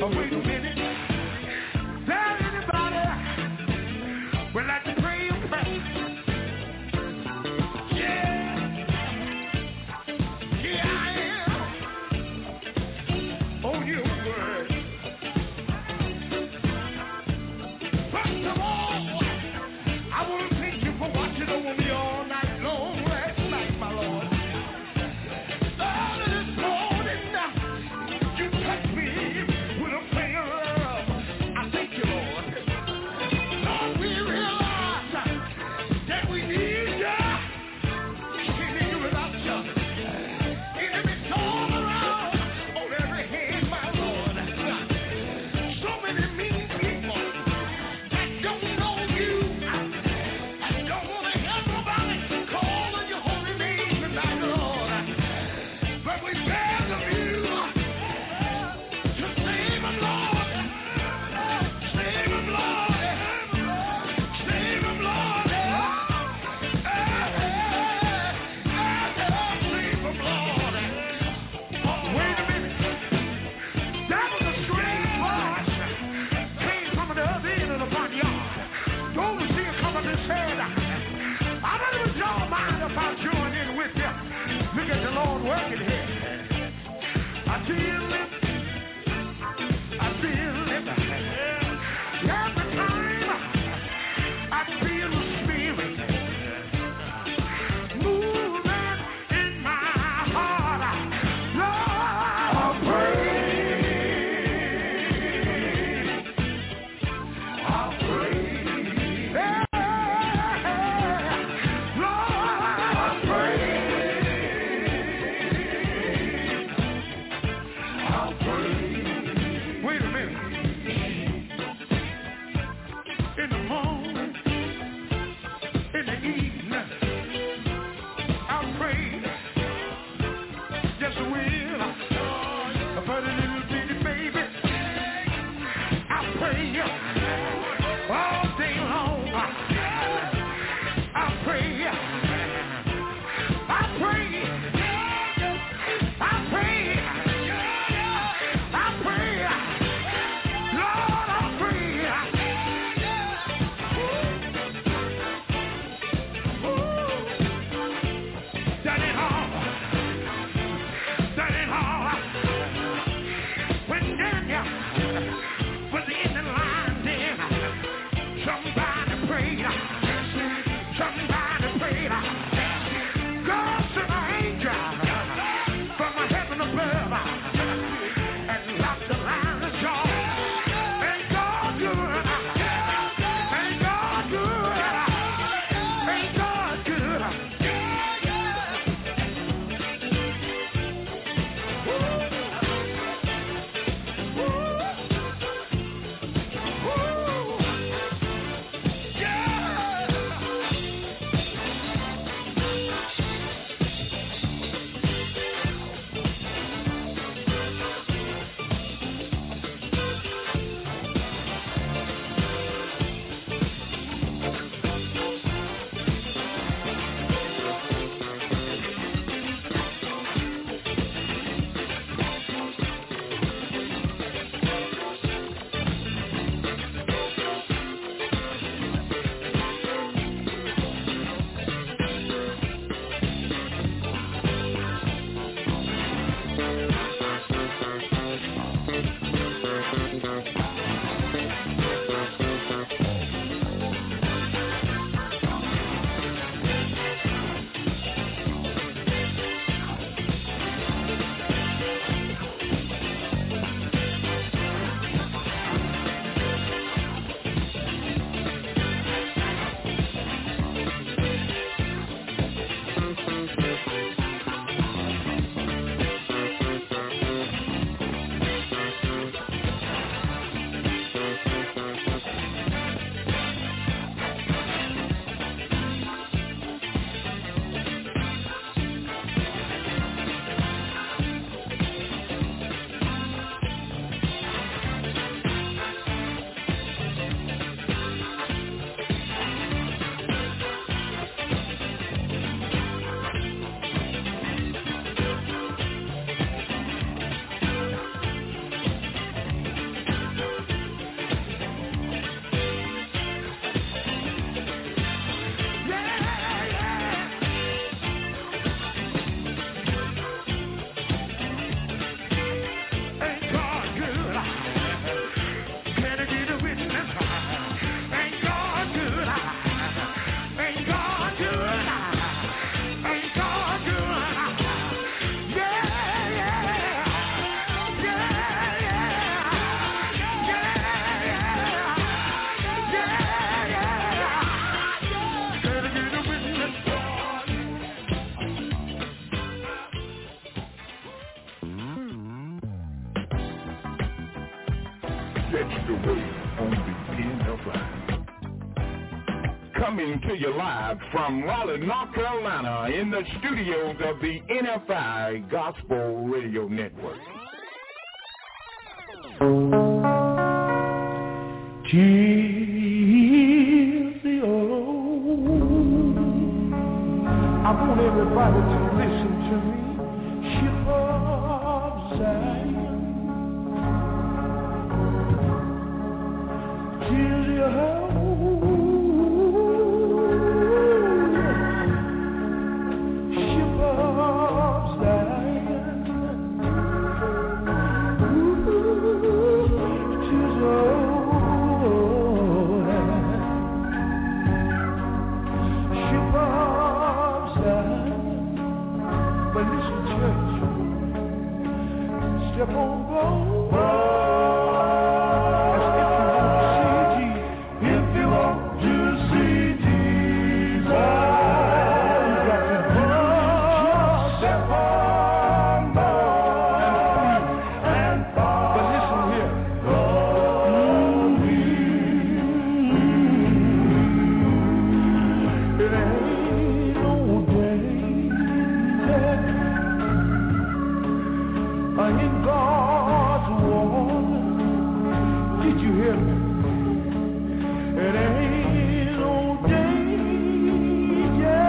Oh, wait a minute. Is there anybody would like to pray a prayer? Yeah. Yeah, I am. Oh, you word. First of all, I want to thank you for watching over me all night long last night, my Lord. Early this morning, you touched me with a finger of love. I thank you, Lord. Lord, we realize that we need you. We can't make it without you. Enemies all around on every hand, my Lord. So many mean people that don't know you and don't want to help nobody. Call on your holy name tonight, Lord. But we beg of you to save them, Lord. Save them, Lord. Save them, Lord. Save them, Lord. Wait a minute. That was a strange voice. Came from the other end of the barnyard. The overseer come up and said, I wonder if y'all mind if I join in with you. Look at the Lord working here. I feel it. I feel it. Every time I feel the Spirit moving in my heart. Lord, I pray. I pray. Yeah. Lord, I pray. I'll pray. Wait a minute. In the morning, in the evening, I'll pray. Yes, I will. For the little bitty baby, I'll pray all day long. I'll pray. I'll pray. I'll pray. I'll pray. Lord, I'll pray. Daddy Hall. Daddy Hall. When Daniel was in the lion's den, sets the way on the N F I. Coming to you live from Raleigh, North Carolina, in the studios of the N F I Gospel Radio Network. Tears the old. I want everybody to listen to me. Ship of Zion. Tears the old. Ship of Zion. Ooh, tears the old. But listen, church, step on board. If you want to see Jesus, you got to just step on board and fall. But listen here, it ain't no day. In God's water, did you hear me? It ain't no danger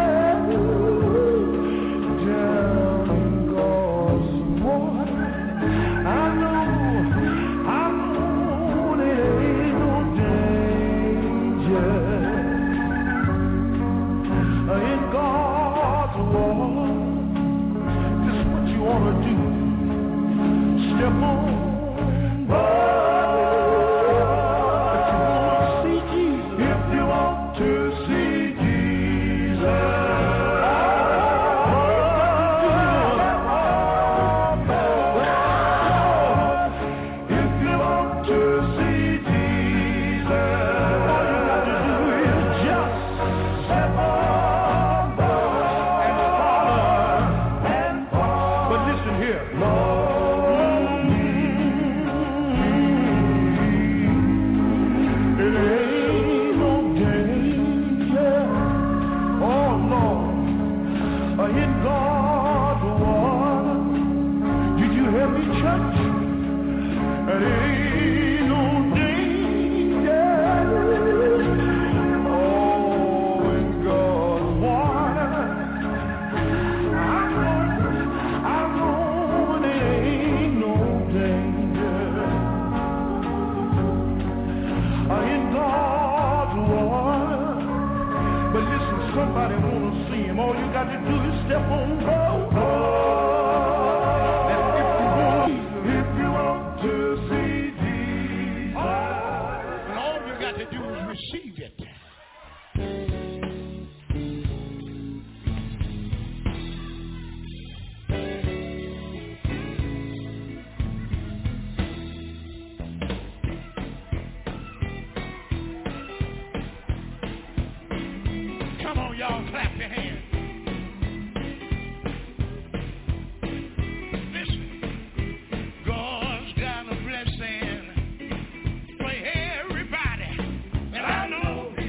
down in God's water. I know, I know it ain't no danger in God's water. This is what you ought to do. Step on board. If you want to see Jesus, if you want to see Jesus, step on board. If you want to see Jesus, all you got to do is just step on board and follow and follow. But listen here, Lord. In God's water, did you hear me, church? There ain't no danger. Oh, in God's water, I know, I know there ain't no danger. In God's water, but listen, somebody wanna see him. All you got to do is step on board. And if you want, if you want to see Jesus, and all you got to do is receive it. Come on, y'all, clap your hands. Listen, God's got a blessing for everybody, and I know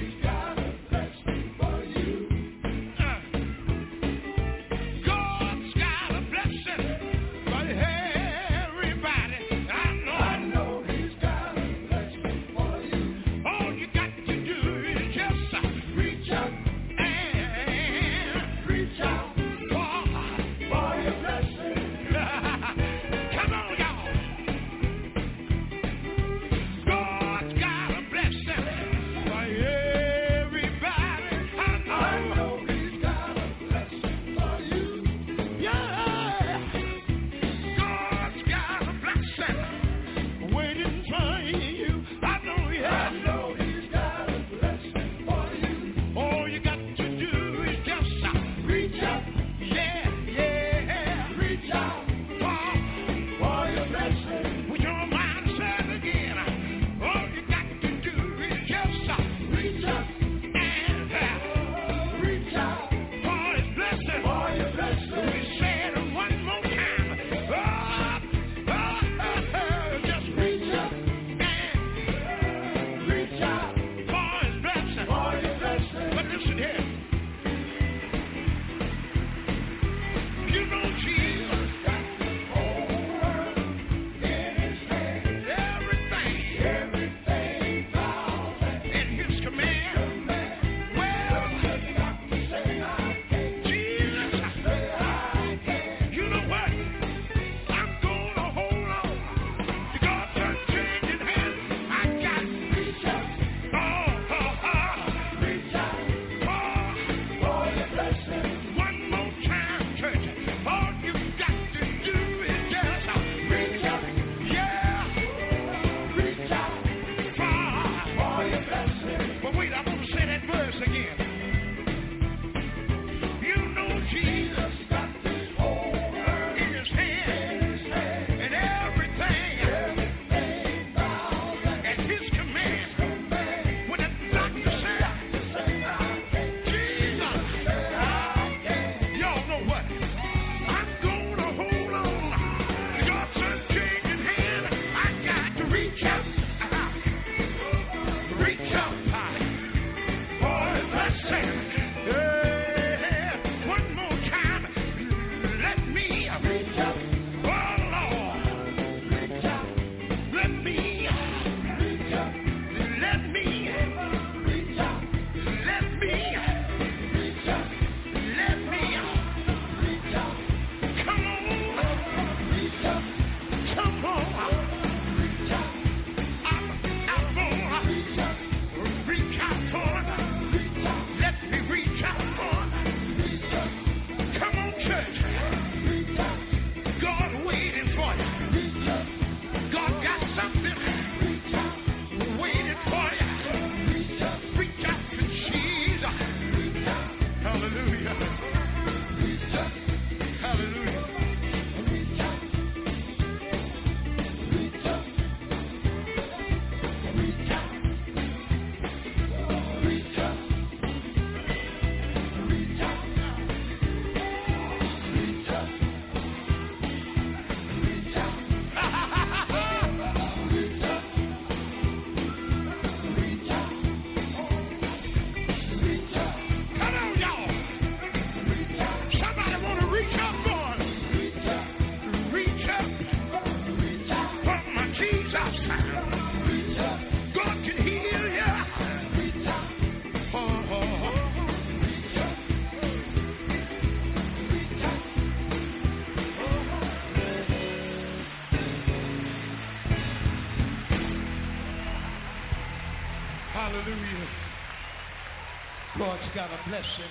Hallelujah. God's got a blessing.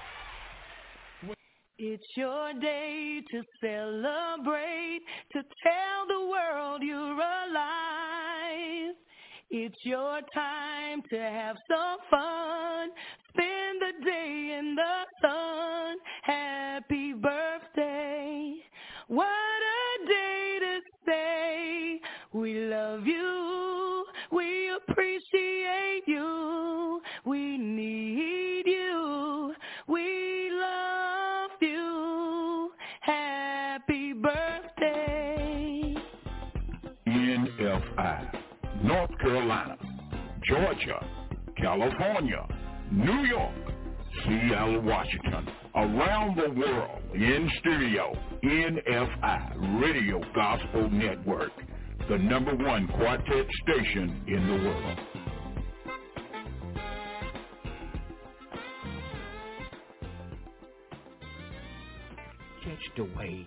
It's your day to celebrate, to tell the world you're alive. It's your time to have some fun, spend the day in the sun. Happy birthday, what a day to say we love you, we appreciate you, we need you, we love you. Happy birthday. N F I, North Carolina, Georgia, California, New York, Seattle, Washington, around the world in stereo, N F I Radio Gospel Network, the number one quartet station in the world. Catch the waves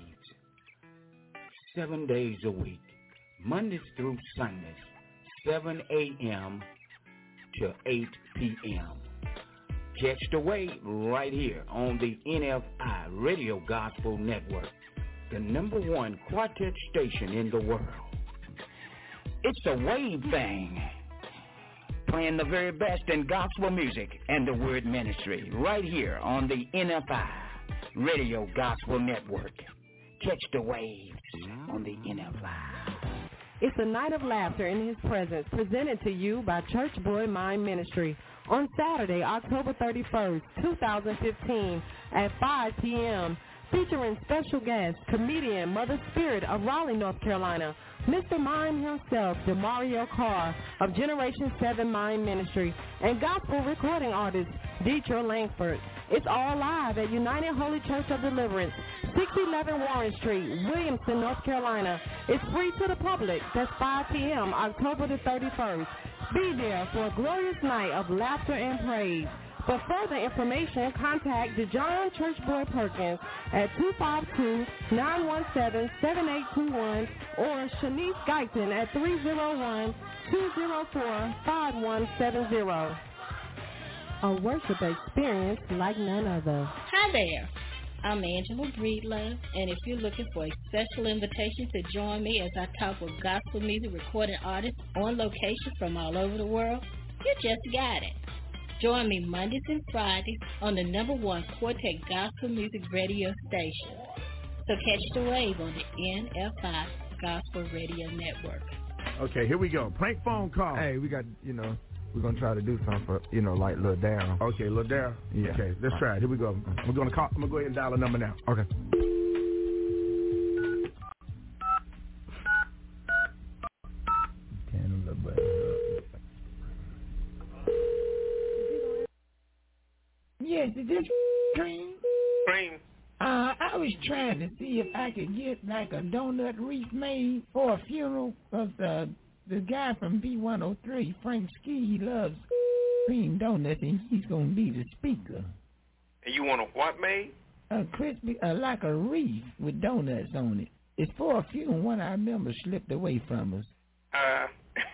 seven days a week, Mondays through Sundays, seven a.m. to eight p.m. Catch the wave right here on the N F I Radio Gospel Network, the number one quartet station in the world. It's a wave thing, playing the very best in gospel music and the word ministry right here on the N F I Radio Gospel Network. Catch the waves on the N F I. It's a night of laughter in his presence, presented to you by Church Boy Mind Ministry on Saturday, October thirty-first, twenty fifteen at five p.m., featuring special guest, comedian Mother Spirit of Raleigh, North Carolina, Mister Mime himself, DeMario Carr of Generation seven Mime Ministry, and gospel recording artist Deetra Langford. It's all live at United Holy Church of Deliverance, six eleven Warren Street, Williamson, North Carolina. It's free to the public. That's five p.m., October the thirty-first. Be there for a glorious night of laughter and praise. For further information, contact DeJohn Church Boy Perkins at two five two, nine one seven, seven eight two one or Shanice Guyton at three oh one, two oh four, five one seven oh. A worship experience like none other. Hi there. I'm Angela Breedlove, and if you're looking for a special invitation to join me as I talk with gospel music recording artists on location from all over the world, you just got it. Join me Mondays and Fridays on the number one Quartet Gospel Music Radio station. So catch the wave on the N F I Gospel Radio Network. Okay, here we go. Prank phone call. Hey, we got, you know, we're going to try to do something for, you know, like Lil Darryl. Okay, Lil Darryl? Yeah. Okay, let's try it. Here we go. We're going to call, I'm going to go ahead and dial a number now. Okay. Yes, is this Cream? Cream. Uh, I was trying to see if I could get like a donut wreath made for a funeral of the the guy from B one oh three, Frank Ski. He loves cream donuts, and he's gonna be the speaker. And you want a what made? A crispy, uh, like a wreath with donuts on it. It's for a funeral. One I remember slipped away from us. Uh.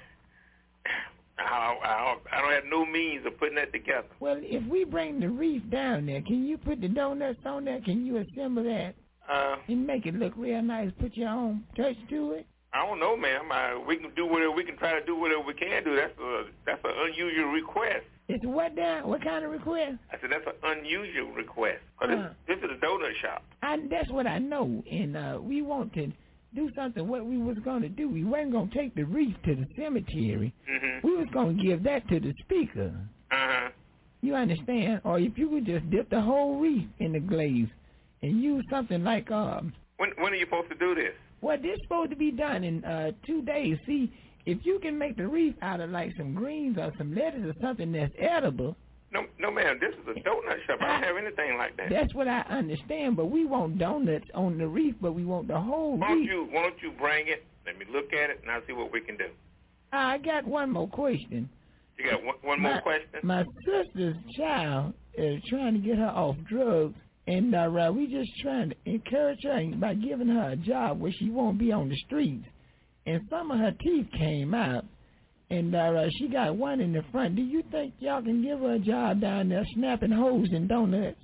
I, I, I don't have no means of putting that together. Well, if we bring the wreath down there, can you put the donuts on there? Can you assemble that uh, and make it look real nice? Put your own touch to it? I don't know, ma'am. I, we can do whatever we can try to do whatever we can do. That's a that's an unusual request. It's what down? What kind of request? I said that's an unusual request. Uh, this, uh, this is a donut shop. I, that's what I know, and uh, we want to do something. What we was going to do, we wasn't going to take the wreath to the cemetery. Mm-hmm. We was going to give that to the speaker. Uh-huh. You understand? Or if you could just dip the whole wreath in the glaze and use something like... um. When when are you supposed to do this? Well, this is supposed to be done in uh, two days. See, if you can make the wreath out of like some greens or some lettuce or something that's edible... No, no, ma'am. This is a donut shop. I don't have anything like that. That's what I understand, but we want donuts on the wreath, but we want the whole why don't wreath. You, why don't you bring it? Let me look at it, and I'll see what we can do. I got one more question. You got one, one my, more question? My sister's child is trying to get her off drugs, and uh, we just trying to encourage her by giving her a job where she won't be on the streets. And some of her teeth came out, And uh, she got one in the front. Do you think y'all can give her a job down there snapping holes in donuts?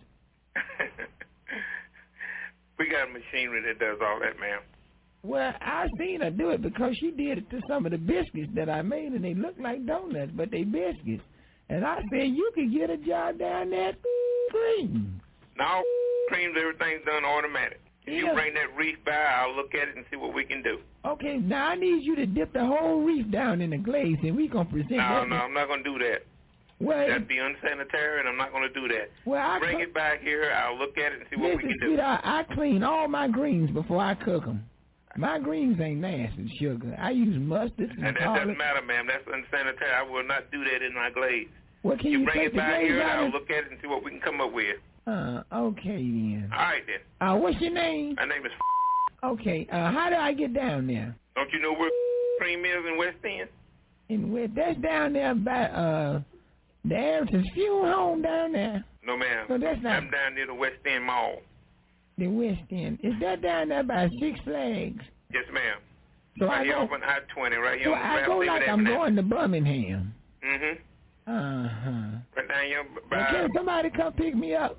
We got machinery that does all that, ma'am. Well, I seen her do it because she did it to some of the biscuits that I made, and they look like donuts, but they biscuits. And I said, you could get a job down there at Cream. No, Creams, everything's done automatic. If Yeah. you bring that reef by, I'll look at it and see what we can do. Okay, now I need you to dip the whole reef down in the glaze, and we going to present No, that. no, I'm not going to do that. Well, That'd be unsanitary, and I'm not going to do that. Well, I Bring cook- it back here. I'll look at it and see what we Listen, can do. sweetheart, I clean all my greens before I cook them. My greens ain't nasty, sugar. I use mustard and, And that garlic. doesn't matter, ma'am. That's unsanitary. I will not do that in my glaze. Well, can you bring take it the back glaze here, and out I'll of- look at it and see what we can come up with. Uh, okay then. All right, then. Uh, what's your name? My name is... Okay, uh, how do I get down there? Don't you know where Cream is in West End? In where? That's down there by uh, the Ayrton's fuel home down there. No, ma'am. No, that's not- I'm down near the West End Mall. The West End. Is that down there by Six Flags? Yes, ma'am. So right I here go, off on I twenty, right here so on the I Ralph go David like I'm Avenue. going to Birmingham. Mm-hmm. Uh-huh. Right down here by... Well, can somebody come pick me up?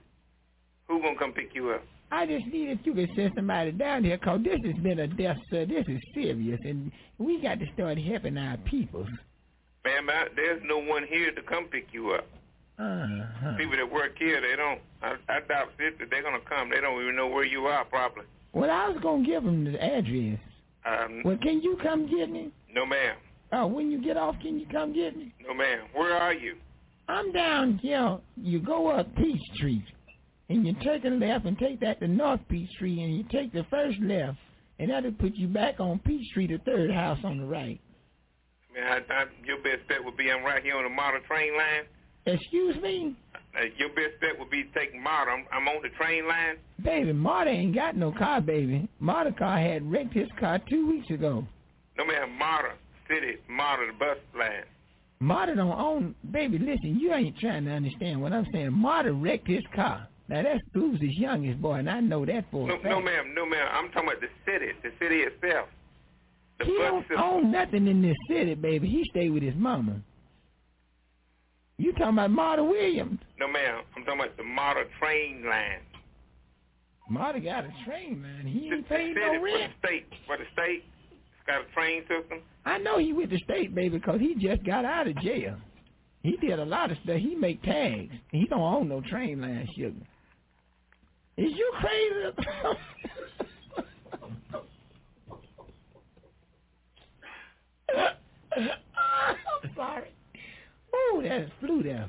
Who gonna come pick you up? I just need if you could send somebody down here, because this has been a death, sir. This is serious, and we got to start helping our people. Ma'am, I, there's no one here to come pick you up. Uh-huh. People that work here, they don't... I, I doubt fifty they're gonna come. They don't even know where you are, probably. Well, I was going to give them the address. Um, Well, can you come get me? no, ma'am. Oh, when you get off, can you come get me? No, ma'am. Where are you? I'm down here. You go up Peachtree, and you take a left and take that to North Peachtree, and you take the first left, and that'll put you back on Peachtree, the third house on the right. Man, I, I, your best bet would be I'm right here on the model train line. Excuse me? Uh, your best bet would be taking Marta. I'm, I'm on the train line. Baby, Marta ain't got no car, baby. Marta car had wrecked his car two weeks ago. No, ma'am. Marta City, Marta the bus line. Marta don't own... Baby, listen, you ain't trying to understand what I'm saying. Marta wrecked his car. Now, that's Susie's youngest boy, and I know that for No, a fact. no, ma'am. No, ma'am. I'm talking about the city, the city itself. The He bus don't system. own nothing in this city, baby. He stay with his mama. You talking about Marta Williams? No, ma'am. I'm talking about the Marta train line. Marta got a train, man. He The, ain't the paid city no for rent. the state. For the state, it's got a train system. I know he with the state, baby, because he just got out of jail. He did a lot of stuff. He make tags. He don't own no train line, sugar. Is you crazy? I'm sorry. Oh, that flew there.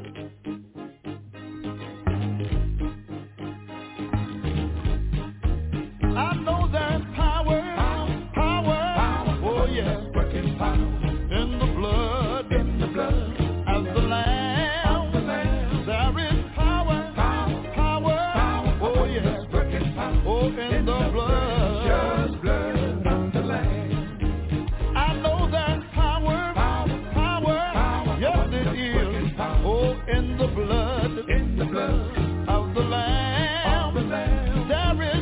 I know there's power, power, power, oh yeah, working power in the blood, in the blood of the Lamb. There is power, power, power, oh yeah, working power, oh in the blood, blood of the Lamb. I know there's power, power, power, yes it is, oh in the blood, in the blood of the Lamb. There is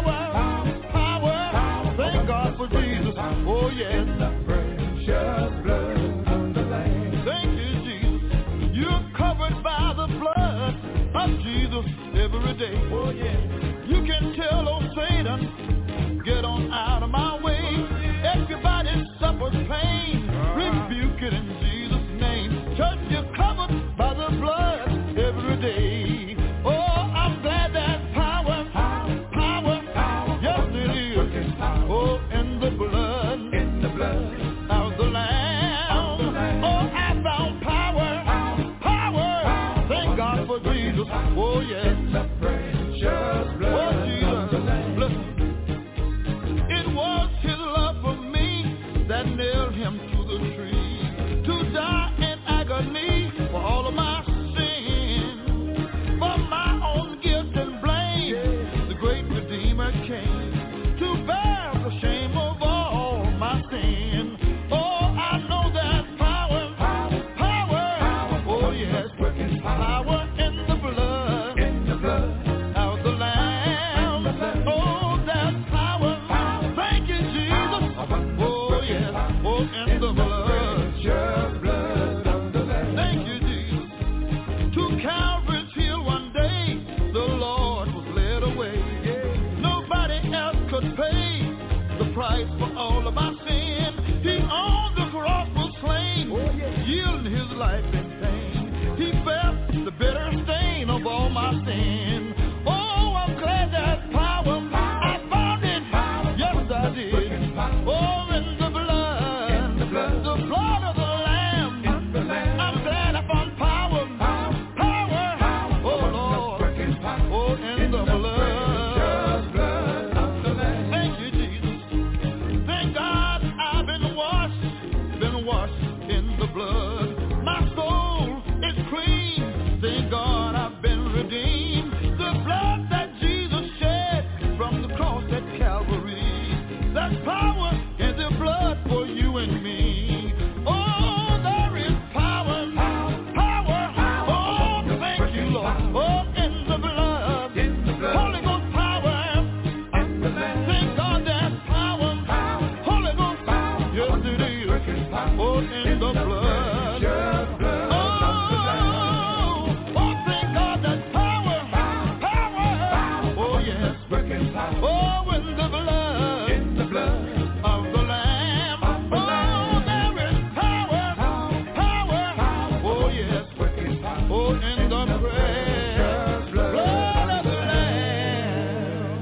for Jesus, oh yes, the precious blood of the Lamb. Thank you, Jesus. You're covered by the blood of Jesus every day. Oh yeah. You can tell, oh Satan, get on out of my way. Everybody suffers pain. Rebuke it in Jesus' name. Church, you're covered by the blood every day. Oh, I'm glad that power, power, power, yes it is. Oh, the blood, in the blood of the Lamb. Oh, I found power, power, power. Thank God for Jesus. Oh, yes. The precious blood oh, Jesus. Listen. It was His love for me that nailed Him to the tree, to die in agony for all of my sins, for my own guilt and blame. The great Redeemer came to bear the shame of all my sin. Oh, I know that power, power, power, oh yes, power in the blood, in the blood of the Lamb. Oh, that power, thank you, Jesus. Oh yes, oh in the blood. Yes, it is. Oh, in the blood. Oh, oh, thank God that power, power. Oh, yes. Oh, in the blood, in the blood of the Lamb. Oh, there is power, power. Oh, yes. Oh, in the precious blood of the Lamb.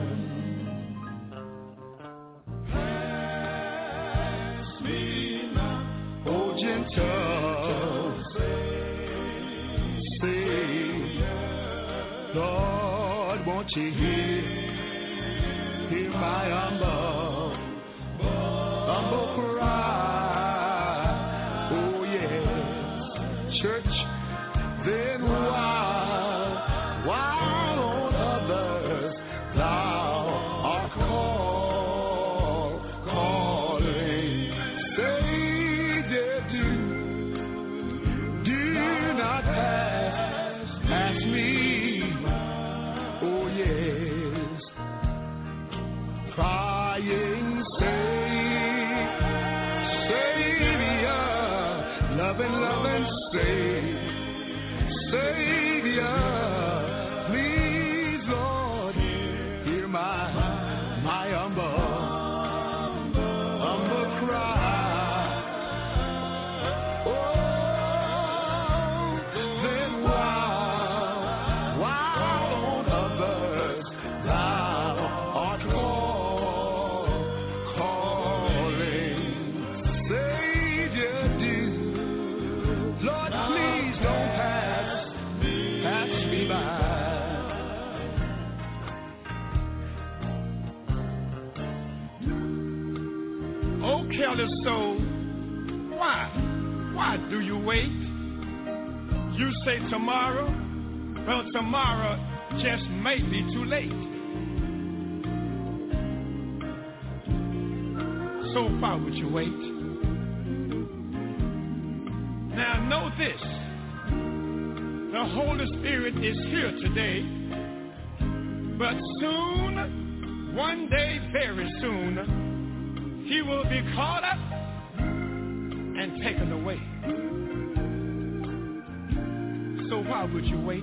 Pass me not, oh gentle Savior, Lord, won't you hear, hear my humble, humble cry? Oh yes, church. Then while, while on others thou art called, calling, Savior, do, do not pass, pass me. Oh yes, crying, Savior, loving, loving Savior. Savior, please, Lord, hear my, my humble, humble cry. Oh, then while, while on others thou art called, calling, Savior, do, Lord, please don't pass. Pass me by. Oh, careless soul, why, why do you wait? You say tomorrow, well, tomorrow just may be too late. So far would you wait? Now know this. The Holy Spirit is here today, but soon, one day, very soon, he will be caught up and taken away. So why would you wait?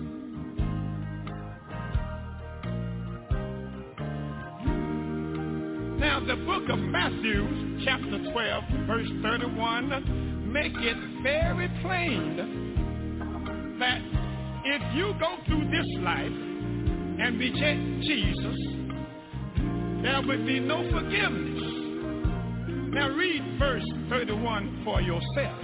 Now the book of Matthew, chapter twelve, verse thirty-one, make it very plain that if you go through this life and reject Jesus, there will be no forgiveness. Now read verse thirty-one for yourself.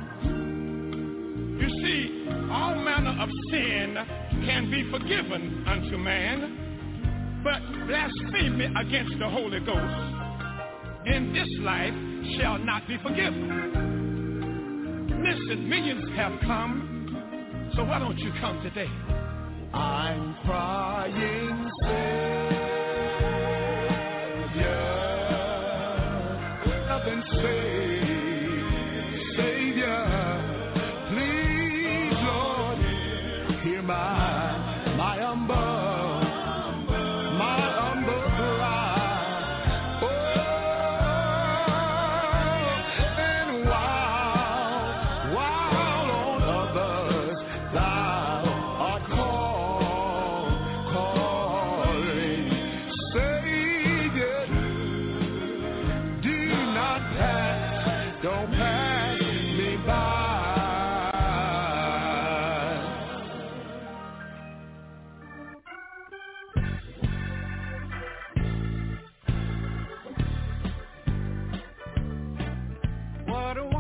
You see, all manner of sin can be forgiven unto man, but blasphemy against the Holy Ghost in this life shall not be forgiven. Listen, millions have come, so why don't you come today? I'm crying, Savior, loving Savior, Savior, please, Lord, hear my, my humble, my humble cry. Oh, and while, while on others thou art called, calling, Savior, do not pass, don't pass me by. What a